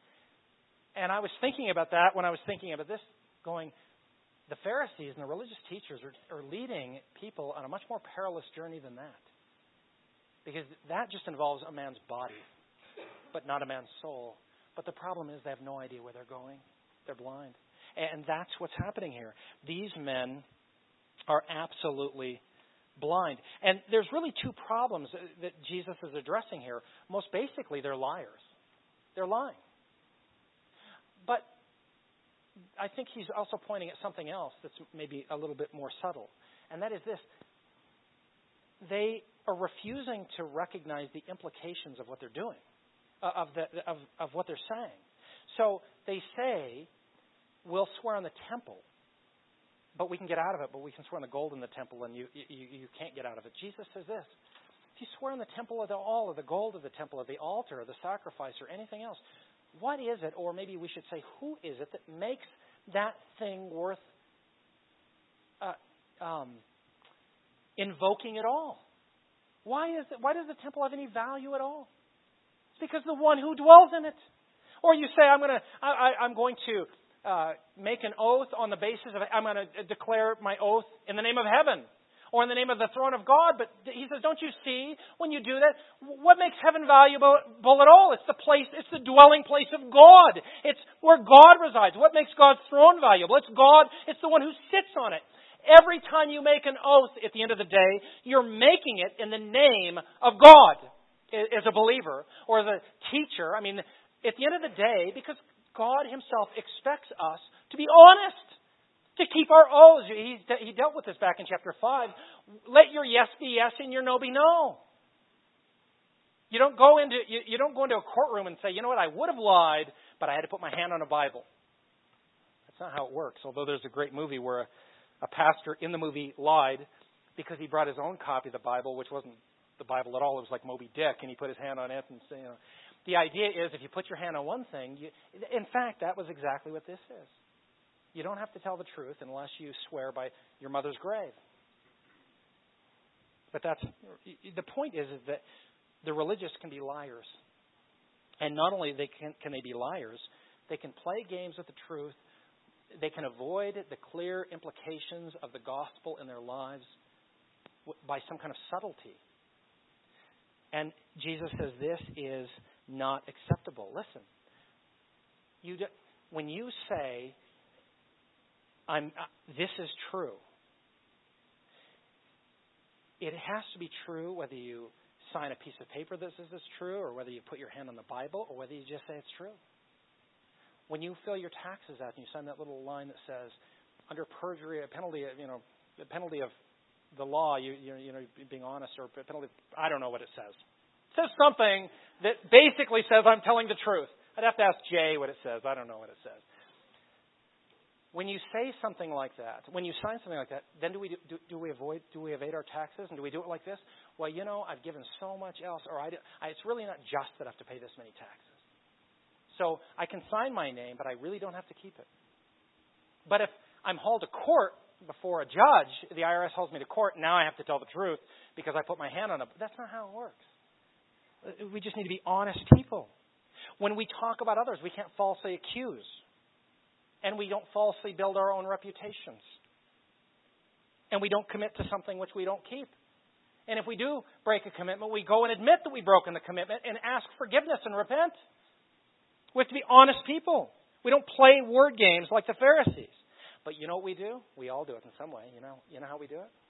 And I was thinking about that when I was thinking about this, going, the Pharisees and the religious teachers are leading people on a much more perilous journey than that. Because that just involves a man's body, but not a man's soul. But the problem is they have no idea where they're going. They're blind. And that's what's happening here. These men are absolutely blind. And there's really 2 problems that Jesus is addressing here. Most basically, they're liars. They're lying. But I think he's also pointing at something else that's maybe a little bit more subtle. And that is this. They are refusing to recognize the implications of what they're doing, of what they're saying. So they say, we'll swear on the temple, but we can get out of it, but we can swear on the gold in the temple, and you can't get out of it. Jesus says this. If you swear on the temple of the gold of the temple, of the altar, or the sacrifice, or anything else, what is it, or maybe we should say, who is it that makes that thing worth invoking at all? Why does the temple have any value at all? It's because the one who dwells in it. Or you say, I'm going to make an oath on the basis of, I'm going to declare my oath in the name of heaven or in the name of the throne of God. But he says, don't you see when you do that? What makes heaven valuable at all? It's the dwelling place of God. It's where God resides. What makes God's throne valuable? It's God. It's the one who sits on it. Every time you make an oath at the end of the day, you're making it in the name of God as a believer or as a teacher. I mean, at the end of the day, because God himself expects us to be honest, to keep our oaths. He dealt with this back in chapter 5. Let your yes be yes and your no be no. You don't go into a courtroom and say, you know what, I would have lied, but I had to put my hand on a Bible. That's not how it works. Although there's a great movie where a pastor in the movie lied because he brought his own copy of the Bible, which wasn't the Bible at all. It was like Moby Dick, and he put his hand on it and said, The idea is if you put your hand on one thing, in fact, that was exactly what this is. You don't have to tell the truth unless you swear by your mother's grave. But the point is that the religious can be liars. And not only can they be liars, they can play games with the truth. They can avoid the clear implications of the gospel in their lives by some kind of subtlety. And Jesus says this is not acceptable. Listen, when you say, this is true, it has to be true whether you sign a piece of paper that says it's true, or whether you put your hand on the Bible, or whether you just say it's true. When you fill your taxes out and you sign that little line that says, under perjury, a penalty of the law, you being honest, or a penalty, I don't know what it says. It says something that basically says I'm telling the truth. I'd have to ask Jay what it says. I don't know what it says. When you say something like that, when you sign something like that, then do we evade our taxes, and do we do it like this? Well, I've given so much else, or it's really not just that I have to pay this many taxes. So I can sign my name, but I really don't have to keep it. But if I'm hauled to court before a judge, the IRS hauls me to court, now I have to tell the truth because I put my hand on it. But that's not how it works. We just need to be honest people. When we talk about others, we can't falsely accuse. And we don't falsely build our own reputations. And we don't commit to something which we don't keep. And if we do break a commitment, we go and admit that we've broken the commitment and ask forgiveness and repent. We have to be honest people. We don't play word games like the Pharisees. But you know what we do? We all do it in some way. You know how we do it?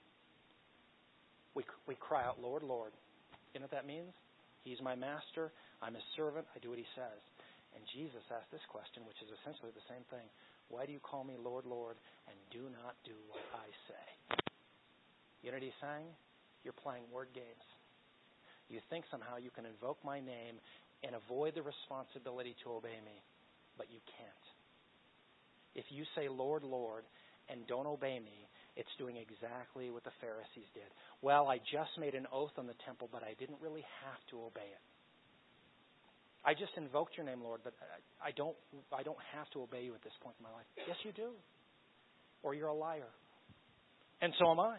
We cry out, Lord, Lord. You know what that means? He's my master. I'm his servant. I do what he says. And Jesus asked this question, which is essentially the same thing. Why do you call me Lord, Lord, and do not do what I say? You know what he's saying? You're playing word games. You think somehow you can invoke my name and avoid the responsibility to obey me, but you can't. If you say, Lord, Lord, and don't obey me, it's doing exactly what the Pharisees did. Well, I just made an oath on the temple, but I didn't really have to obey it. I just invoked your name, Lord, but I don't have to obey you at this point in my life. Yes, you do. Or you're a liar. And so am I.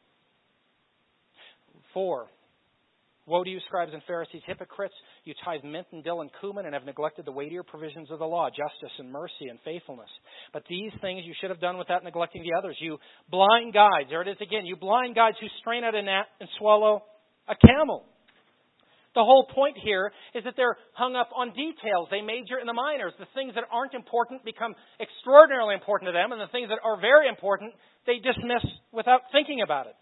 4. Woe to you, scribes and Pharisees, hypocrites! You tithe mint and dill and cumin and have neglected the weightier provisions of the law, justice and mercy and faithfulness. But these things you should have done without neglecting the others. You blind guides, there it is again, you blind guides who strain out a gnat and swallow a camel. The whole point here is that they're hung up on details. They major in the minors. The things that aren't important become extraordinarily important to them, and the things that are very important, they dismiss without thinking about it.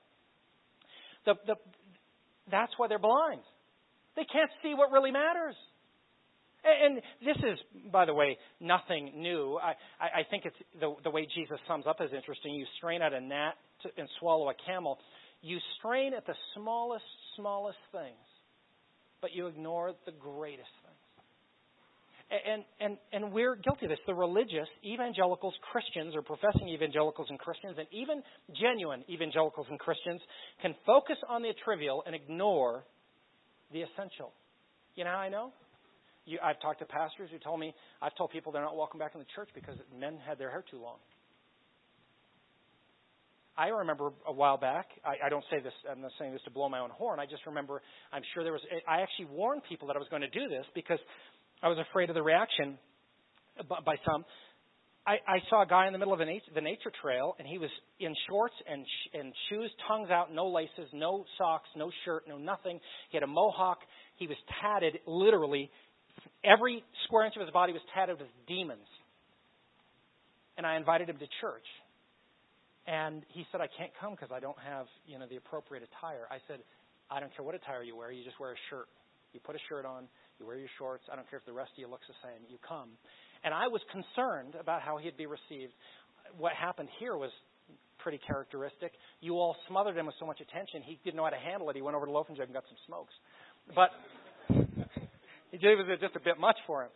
That's why they're blind. They can't see what really matters. And this is, by the way, nothing new. I think it's the way Jesus sums up is interesting. You strain at a gnat and swallow a camel. You strain at the smallest things, but you ignore the greatest things. And we're guilty of this. The religious, evangelicals, Christians, or professing evangelicals and Christians, and even genuine evangelicals and Christians can focus on the trivial and ignore the essential. You know how I know? I've talked to pastors who told me, I've told people they're not welcome back in the church because men had their hair too long. I remember a while back, I don't say this, I'm not saying this to blow my own horn, I just remember, I actually warned people that I was going to do this because I was afraid of the reaction by some. I saw a guy in the middle of the nature trail, and he was in shorts and shoes, tongues out, no laces, no socks, no shirt, no nothing. He had a mohawk. He was tatted, literally. Every square inch of his body was tatted with demons. And I invited him to church. And he said, I can't come because I don't have, the appropriate attire. I said, I don't care what attire you wear. You just wear a shirt. You put a shirt on. You wear your shorts. I don't care if the rest of you looks the same. You come. And I was concerned about how he'd be received. What happened here was pretty characteristic. You all smothered him with so much attention, he didn't know how to handle it. He went over to Loaf and Jug and got some smokes. But it was just a bit much for him.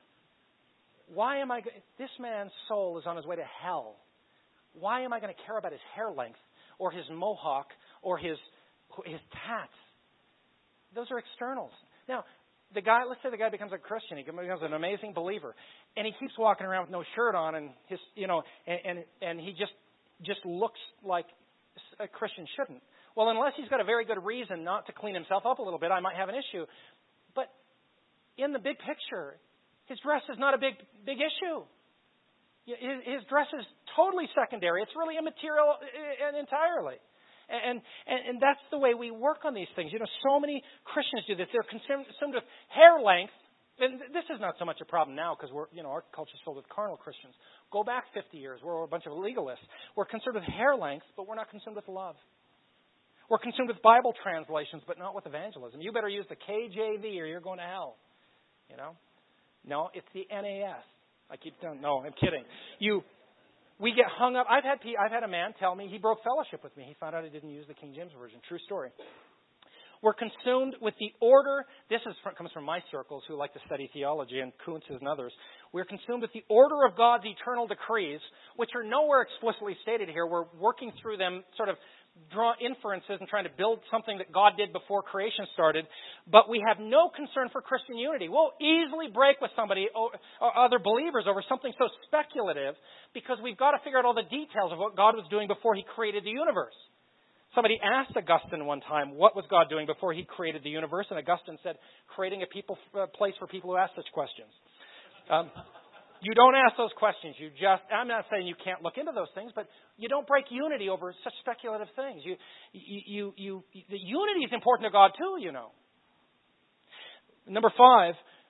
This man's soul is on his way to hell. Why am I going to care about his hair length or his mohawk or his tats? Those are externals. Now, let's say the guy becomes a Christian. He becomes an amazing believer, and he keeps walking around with no shirt on, and and he just looks like a Christian shouldn't. Well, unless he's got a very good reason not to clean himself up a little bit, I might have an issue. But in the big picture, his dress is not a big issue. His dress is totally secondary. It's really immaterial entirely. And that's the way we work on these things. So many Christians do this. They're consumed with hair length. And this is not so much a problem now because our culture is filled with carnal Christians. Go back 50 years. We're a bunch of legalists. We're concerned with hair length, but we're not consumed with love. We're consumed with Bible translations, but not with evangelism. You better use the KJV or you're going to hell. No, it's the NAS. No, I'm kidding. We get hung up. I've had a man tell me he broke fellowship with me. He found out I didn't use the King James Version. True story. We're consumed with the order. Comes from my circles who like to study theology, and Kuntz and others. We're consumed with the order of God's eternal decrees, which are nowhere explicitly stated here. We're working through them, sort of draw inferences and trying to build something that God did before creation started. But we have no concern for Christian unity. We'll easily break with somebody or other believers over something so speculative because we've got to figure out all the details of what God was doing before He created the universe. Somebody asked Augustine one time, what was God doing before He created the universe? And Augustine said, creating a place for people who ask such questions. You don't ask those questions. I'm not saying you can't look into those things, but you don't break unity over such speculative things. The unity is important to God too, you know. Number 5,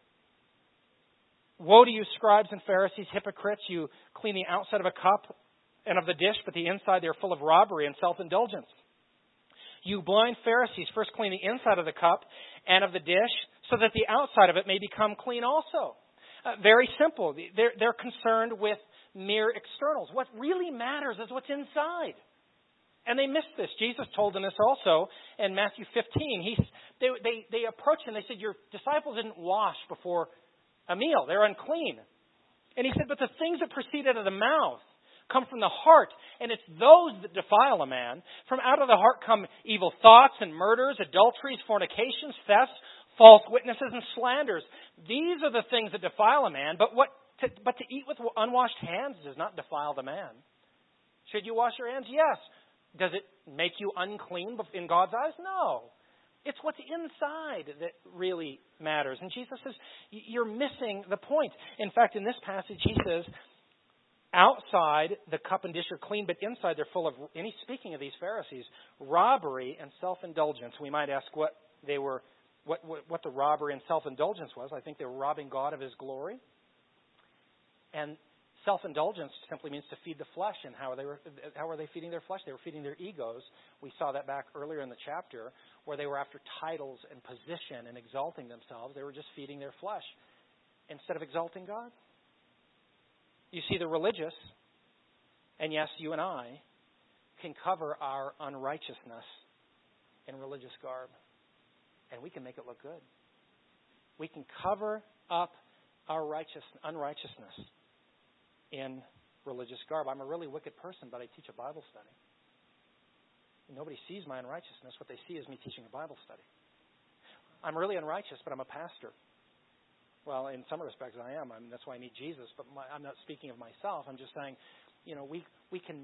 woe to you, scribes and Pharisees, hypocrites. You clean the outside of a cup and of the dish, but the inside they are full of robbery and self-indulgence. You blind Pharisees, first clean the inside of the cup and of the dish, so that the outside of it may become clean also. Very simple. They're concerned with mere externals. What really matters is what's inside. And they missed this. Jesus told them this also in Matthew 15. They approached him. They said, your disciples didn't wash before a meal. They're unclean. And he said, but the things that proceed out of the mouth come from the heart, and it's those that defile a man. From out of the heart come evil thoughts and murders, adulteries, fornications, thefts, false witnesses, and slanders. These are the things that defile a man, but to eat with unwashed hands does not defile the man. Should you wash your hands? Yes. Does it make you unclean in God's eyes? No. It's what's inside that really matters. And Jesus says, you're missing the point. In fact, in this passage, he says, outside the cup and dish are clean, but inside they're full of, and he's speaking of these Pharisees, robbery and self-indulgence. We might ask what the robbery and self-indulgence was. I think they were robbing God of His glory. And self-indulgence simply means to feed the flesh. And how were they feeding their flesh? They were feeding their egos. We saw that back earlier in the chapter, where they were after titles and position and exalting themselves. They were just feeding their flesh instead of exalting God. You see, the religious, and yes, you and I, can cover our unrighteousness in religious garb. And we can make it look good. We can cover up our unrighteousness in religious garb. I'm a really wicked person, but I teach a Bible study. Nobody sees my unrighteousness. What they see is me teaching a Bible study. I'm really unrighteous, but I'm a pastor. Well, in some respects I am. That's why I need Jesus. But I'm not speaking of myself. I'm just saying, we can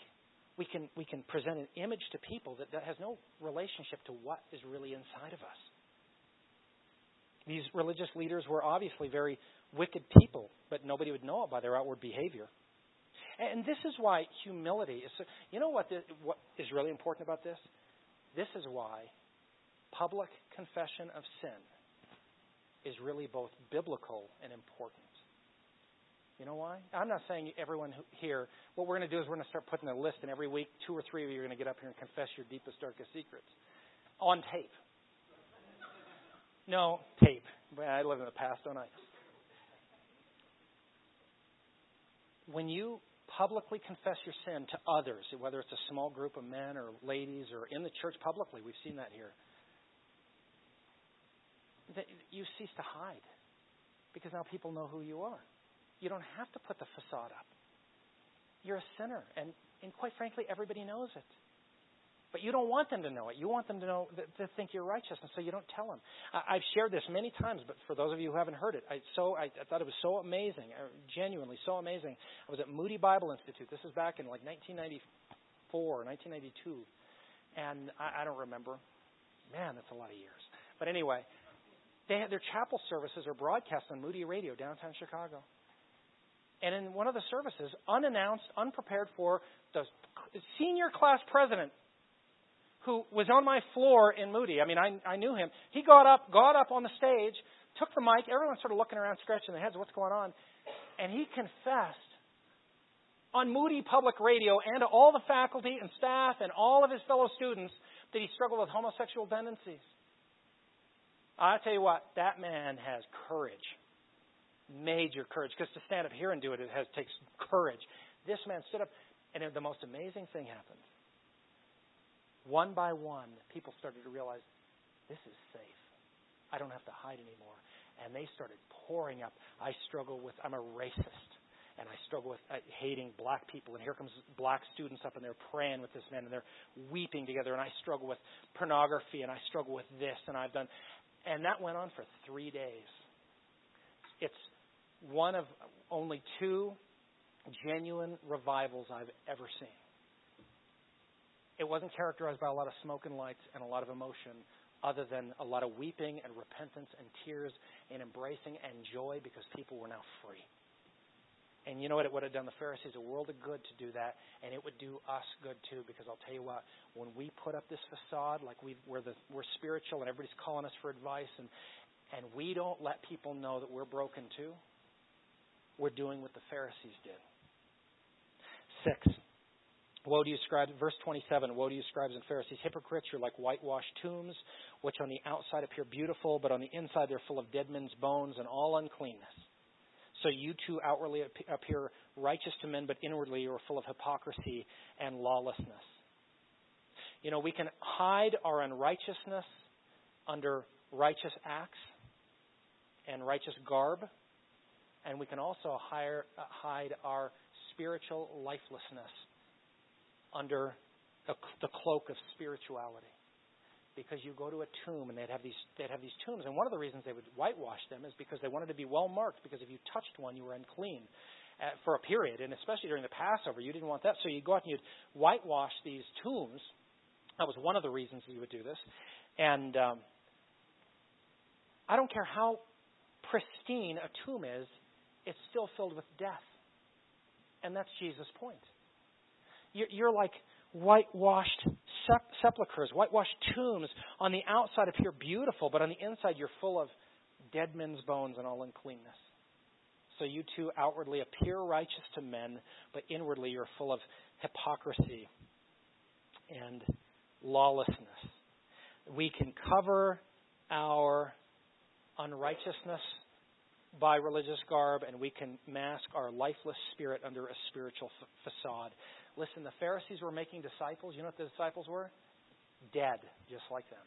present an image to people that has no relationship to what is really inside of us. These religious leaders were obviously very wicked people, but nobody would know it by their outward behavior. And this is why humility is... You know what is really important about this? This is why public confession of sin is really both biblical and important. You know why? I'm not saying everyone here, what we're going to do is we're going to start putting a list, and every week 2 or 3 of you are going to get up here and confess your deepest, darkest secrets. On tape. No, tape. Well, I live in the past, don't I? When you publicly confess your sin to others, whether it's a small group of men or ladies or in the church publicly, we've seen that here, you cease to hide because now people know who you are. You don't have to put the facade up. You're a sinner, and quite frankly, everybody knows it. But you don't want them to know it. You want them to know to think you're righteous, and so you don't tell them. I've shared this many times, but for those of you who haven't heard it, I thought it was so amazing, genuinely so amazing. I was at Moody Bible Institute. This is back in like 1994, 1992, and I don't remember. Man, that's a lot of years. But anyway, their chapel services are broadcast on Moody Radio, downtown Chicago. And in one of the services, unannounced, unprepared for, the senior class president who was on my floor in Moody. I mean, I knew him. He got up on the stage, took the mic. Everyone's sort of looking around, scratching their heads, what's going on? And he confessed on Moody Public Radio and to all the faculty and staff and all of his fellow students that he struggled with homosexual tendencies. I tell you what, that man has courage. Major courage. Because to stand up here and do it, takes courage. This man stood up, and the most amazing thing happened. One by one, people started to realize this is safe. I don't have to hide anymore. And they started pouring up. I'm a racist. And I struggle with hating black people. And here comes black students up, and they're praying with this man, and they're weeping together. And I struggle with pornography, and I struggle with this, and I've done. And that went on for 3 days. It's one of only 2 genuine revivals I've ever seen. It wasn't characterized by a lot of smoke and lights and a lot of emotion, other than a lot of weeping and repentance and tears and embracing and joy because people were now free. And you know what? It would have done the Pharisees a world of good to do that, and it would do us good too, because I'll tell you what, when we put up this facade, like we're spiritual and everybody's calling us for advice, and we don't let people know that we're broken too, we're doing what the Pharisees did. 6. Woe to you, scribes, verse 27, woe to you, scribes and Pharisees, hypocrites, you're like whitewashed tombs, which on the outside appear beautiful, but on the inside they're full of dead men's bones and all uncleanness. So you too outwardly appear righteous to men, but inwardly you are full of hypocrisy and lawlessness. You know, we can hide our unrighteousness under righteous acts and righteous garb, and we can also hide our spiritual lifelessness under the cloak of spirituality. Because you go to a tomb, and they'd have these tombs, and one of the reasons they would whitewash them is because they wanted to be well marked, because if you touched one, you were unclean for a period, and especially during the Passover, you didn't want that. So you'd go out and you'd whitewash these tombs. That was one of the reasons you would do this. And I don't care how pristine a tomb is, it's still filled with death. And that's Jesus' point. You're like whitewashed sepulchres, whitewashed tombs. On the outside appear beautiful, but on the inside you're full of dead men's bones and all uncleanness. So you too outwardly appear righteous to men, but inwardly you're full of hypocrisy and lawlessness. We can cover our unrighteousness by religious garb, and we can mask our lifeless spirit under a spiritual facade. Listen, the Pharisees were making disciples. You know what the disciples were? Dead, just like them.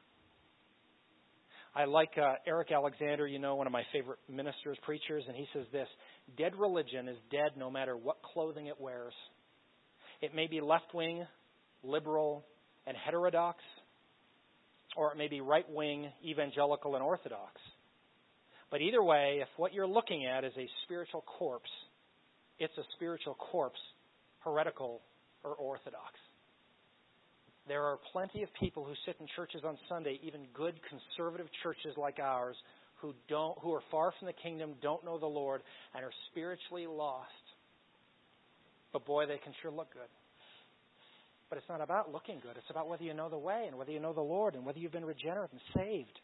I like Eric Alexander, you know, one of my favorite ministers, preachers, and he says this: dead religion is dead no matter what clothing it wears. It may be left-wing, liberal, and heterodox, or it may be right-wing, evangelical, and orthodox. But either way, if what you're looking at is a spiritual corpse, it's a spiritual corpse, heretical or orthodox. There are plenty of people who sit in churches on Sunday, even good conservative churches like ours, who are far from the kingdom, don't know the Lord, and are spiritually lost. But boy, they can sure look good. But it's not about looking good. It's about whether you know the way and whether you know the Lord and whether you've been regenerate and saved.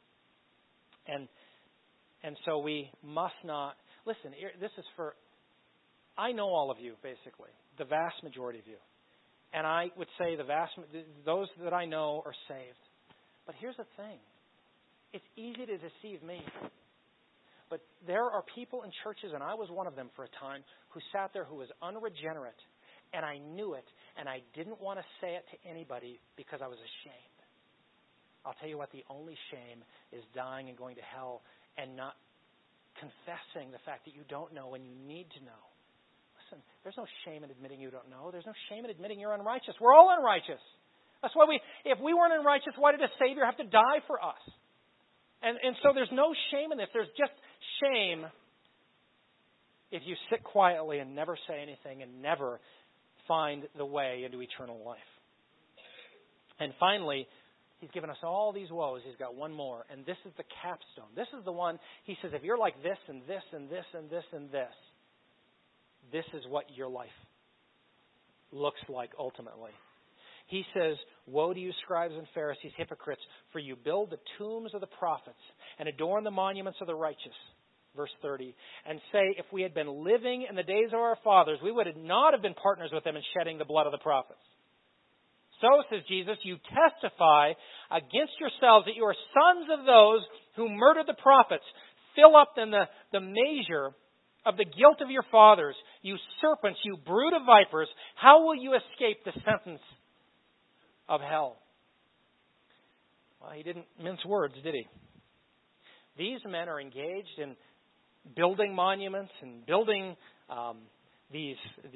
And so we must not... Listen, this is for... I know all of you, basically, the vast majority of you. And I would say those that I know are saved. But here's the thing. It's easy to deceive me. But there are people in churches, and I was one of them for a time, who sat there who was unregenerate. And I knew it, and I didn't want to say it to anybody because I was ashamed. I'll tell you what, the only shame is dying and going to hell and not confessing the fact that you don't know and you need to know. Listen, there's no shame in admitting you don't know. There's no shame in admitting you're unrighteous. We're all unrighteous. That's why if we weren't unrighteous, why did a Savior have to die for us? And so there's no shame in this. There's just shame if you sit quietly and never say anything and never find the way into eternal life. And finally, He's given us all these woes. He's got one more, and this is the capstone. This is the one, he says, if you're like this and this and this and this and this, this is what your life looks like ultimately. He says, woe to you, scribes and Pharisees, hypocrites, for you build the tombs of the prophets and adorn the monuments of the righteous. Verse 30, and say, if we had been living in the days of our fathers, we would not have been partners with them in shedding the blood of the prophets. So, says Jesus, you testify against yourselves that you are sons of those who murdered the prophets. Fill up then the measure of the guilt of your fathers. You serpents, you brood of vipers, how will you escape the sentence of hell? Well, he didn't mince words, did he? These men are engaged in building monuments and building these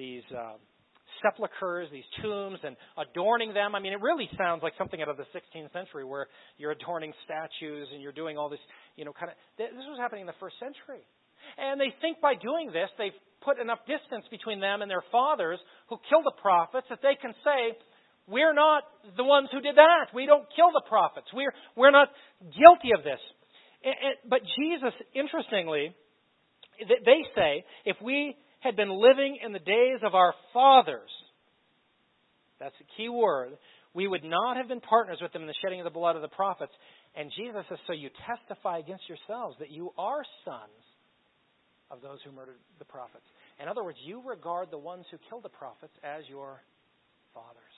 sepulchres, these tombs, and adorning them. I mean, it really sounds like something out of the 16th century where you're adorning statues and you're doing all this, This was happening in the first century. And they think by doing this, they've put enough distance between them and their fathers who killed the prophets that they can say, we're not the ones who did that. We don't kill the prophets. We're not guilty of this. But Jesus, interestingly, they say, if we had been living in the days of our fathers, that's a key word, we would not have been partners with them in the shedding of the blood of the prophets. And Jesus says, so you testify against yourselves that you are sons of those who murdered the prophets. In other words, you regard the ones who killed the prophets as your fathers.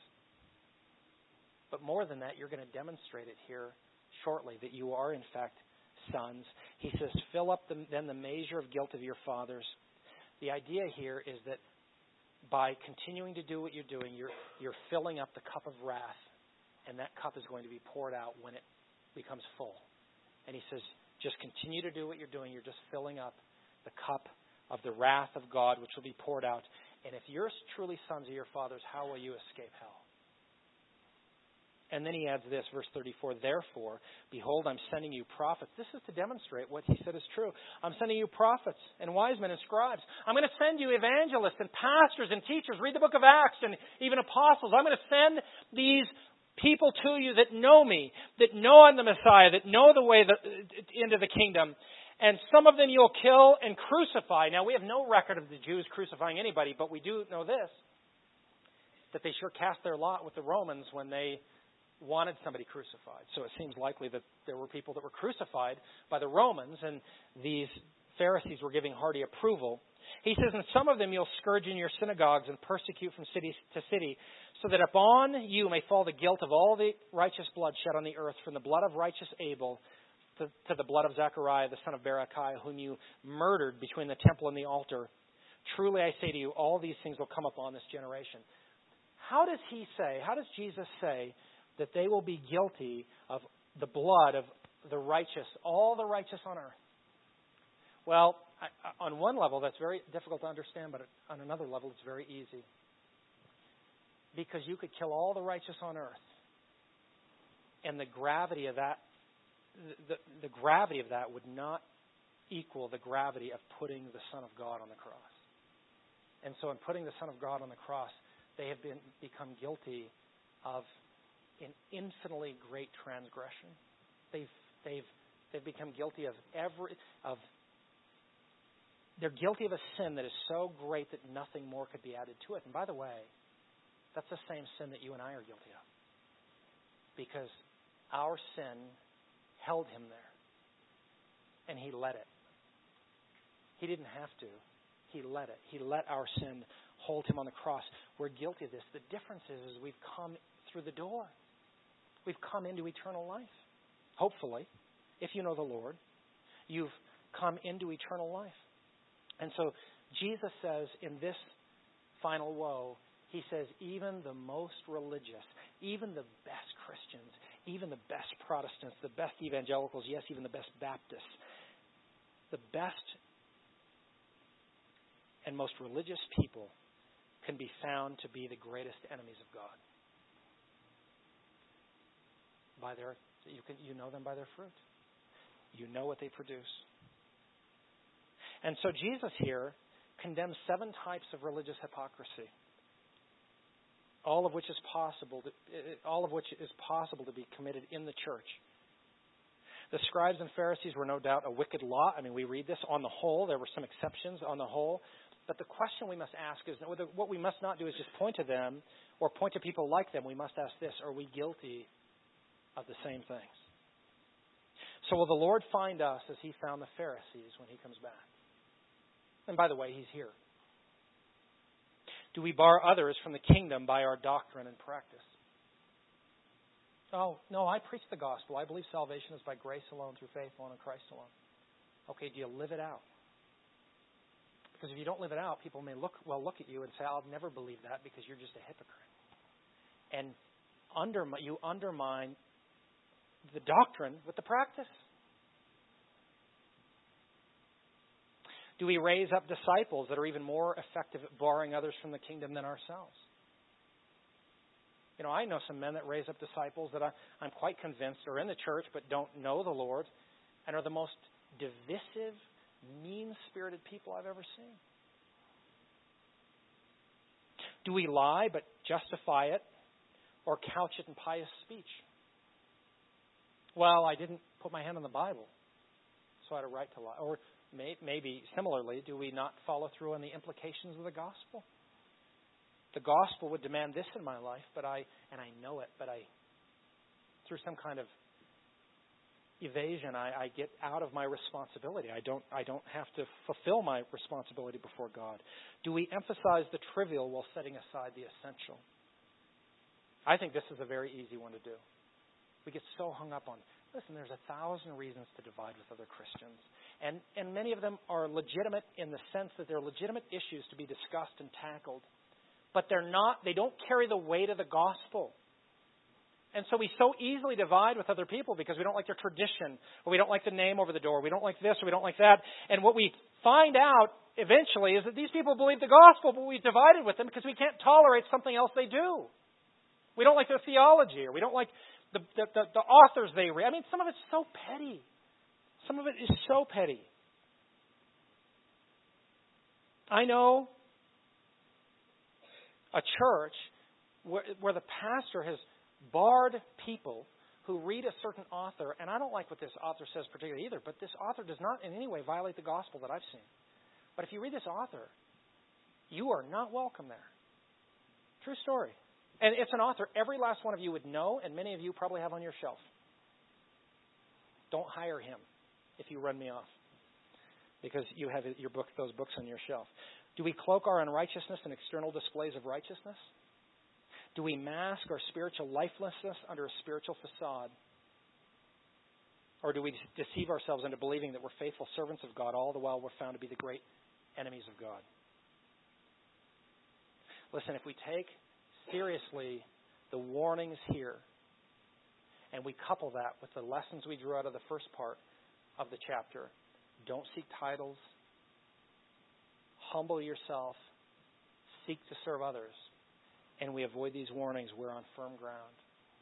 But more than that, you're going to demonstrate it here shortly, that you are in fact sons. He says, fill up then the measure of guilt of your fathers. The idea here is that by continuing to do what you're doing, you're filling up the cup of wrath, and that cup is going to be poured out when it becomes full. And he says, just continue to do what you're doing. You're just filling up the cup of the wrath of God, which will be poured out. And if you're truly sons of your fathers, how will you escape hell? And then he adds this, verse 34, therefore, behold, I'm sending you prophets. This is to demonstrate what he said is true. I'm sending you prophets and wise men and scribes. I'm going to send you evangelists and pastors and teachers. Read the book of Acts and even apostles. I'm going to send these people to you that know me, that know I'm the Messiah, that know the way into the kingdom. And some of them you'll kill and crucify. Now, we have no record of the Jews crucifying anybody, but we do know this, that they sure cast their lot with the Romans when they wanted somebody crucified. So it seems likely that there were people that were crucified by the Romans, and these Pharisees were giving hearty approval. He says, and some of them you'll scourge in your synagogues and persecute from city to city, so that upon you may fall the guilt of all the righteous blood shed on the earth, from the blood of righteous Abel to the blood of Zechariah, the son of Berechiah, whom you murdered between the temple and the altar. Truly I say to you, all these things will come upon this generation. How does Jesus say that they will be guilty of the blood of the righteous, all the righteous on earth? Well, on one level, that's very difficult to understand, but on another level, it's very easy. Because you could kill all the righteous on earth, and the gravity of that, the gravity of that would not equal the gravity of putting the Son of God on the cross. And so in putting the Son of God on the cross, they have become guilty of an infinitely great transgression. They've become guilty they're guilty of a sin that is so great that nothing more could be added to it. And by the way, that's the same sin that you and I are guilty of. Because our sin held him there. And he let it. He didn't have to. He let it. He let our sin hold him on the cross. We're guilty of this. The difference is we've come through the door. We've come into eternal life. Hopefully, if you know the Lord, you've come into eternal life. And so Jesus says in this final woe, he says, even the most religious, even the best Christians, even the best Protestants, the best evangelicals, yes, even the best Baptists, the best and most religious people can be found to be the greatest enemies of God. You know them by their fruit. You know what they produce. And so Jesus here condemns 7 types of religious hypocrisy, all of which is possible to be committed in the church. The scribes and Pharisees were no doubt a wicked lot. I mean, we read this on the whole. There were some exceptions on the whole. But the question we must ask is, what we must not do is just point to them or point to people like them. We must ask this: are we guilty of the same things? So will the Lord find us as he found the Pharisees when he comes back? And by the way, he's here. Do we bar others from the kingdom by our doctrine and practice? Oh, no, I preach the gospel. I believe salvation is by grace alone, through faith alone, in Christ alone. Okay, do you live it out? Because if you don't live it out, people may look at you and say, I'll never believe that because you're just a hypocrite. And you undermine the doctrine with the practice? Do we raise up disciples that are even more effective at barring others from the kingdom than ourselves? I know some men that raise up disciples that I'm quite convinced are in the church but don't know the Lord and are the most divisive, mean-spirited people I've ever seen. Do we lie but justify it or couch it in pious speech? Well, I didn't put my hand on the Bible, so I had a right to lie. Or maybe similarly, do we not follow through on the implications of the gospel? The gospel would demand this in my life, and I know it, but through some kind of evasion, I get out of my responsibility. I don't have to fulfill my responsibility before God. Do we emphasize the trivial while setting aside the essential? I think this is a very easy one to do. We get so hung up on, listen, there's 1,000 reasons to divide with other Christians. And many of them are legitimate in the sense that they're legitimate issues to be discussed and tackled. But they don't carry the weight of the gospel. And so we so easily divide with other people because we don't like their tradition, or we don't like the name over the door, we don't like this, or we don't like that. And what we find out eventually is that these people believe the gospel, but we've divided with them because we can't tolerate something else they do. We don't like their theology, or we don't like the authors they read. I mean, some of it's so petty. Some of it is so petty. I know a church where the pastor has barred people who read a certain author, and I don't like what this author says particularly either, but this author does not in any way violate the gospel that I've seen. But if you read this author, you are not welcome there. True story. And it's an author every last one of you would know, and many of you probably have on your shelf. Don't hire him if you run me off, because you have those books on your shelf. Do we cloak our unrighteousness in external displays of righteousness? Do we mask our spiritual lifelessness under a spiritual facade? Or do we deceive ourselves into believing that we're faithful servants of God, all the while we're found to be the great enemies of God? Listen, if we take seriously the warnings here, and we couple that with the lessons we drew out of the first part of the chapter, don't seek titles, humble yourself, seek to serve others, and we avoid these warnings, we're on firm ground.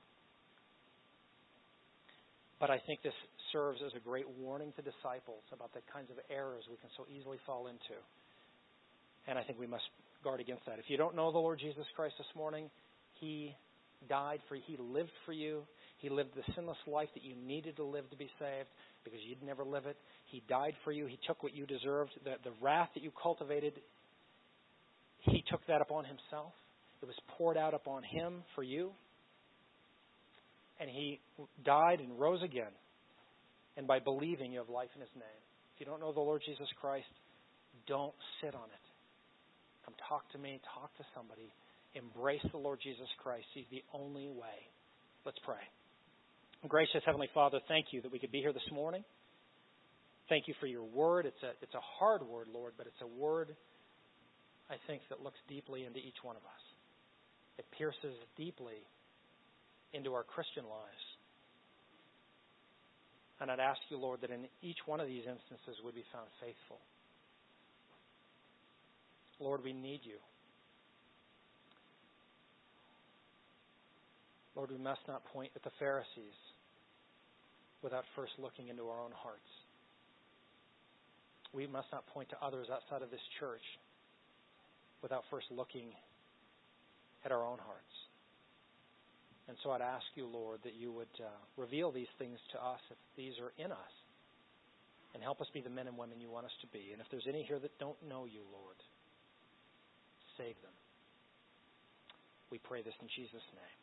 But I think this serves as a great warning to disciples about the kinds of errors we can so easily fall into. And I think we must guard against that. If you don't know the Lord Jesus Christ this morning, He died for you. He lived for you. He lived the sinless life that you needed to live to be saved because you'd never live it. He died for you. He took what you deserved. The wrath that you cultivated, He took that upon Himself. It was poured out upon Him for you. And He died and rose again. And by believing, you have life in His name. If you don't know the Lord Jesus Christ, don't sit on it. Come talk to me. Talk to somebody. Embrace the Lord Jesus Christ. He's the only way. Let's pray. Gracious Heavenly Father, thank you that we could be here this morning. Thank you for your word. It's a hard word, Lord, but it's a word, I think, that looks deeply into each one of us. It pierces deeply into our Christian lives. And I'd ask you, Lord, that in each one of these instances we'd be found faithful. Lord, we need you. Lord, we must not point at the Pharisees without first looking into our own hearts. We must not point to others outside of this church without first looking at our own hearts. And so I'd ask you, Lord, that you would reveal these things to us if these are in us, and help us be the men and women you want us to be. And if there's any here that don't know you, Lord, save them. We pray this in Jesus' name.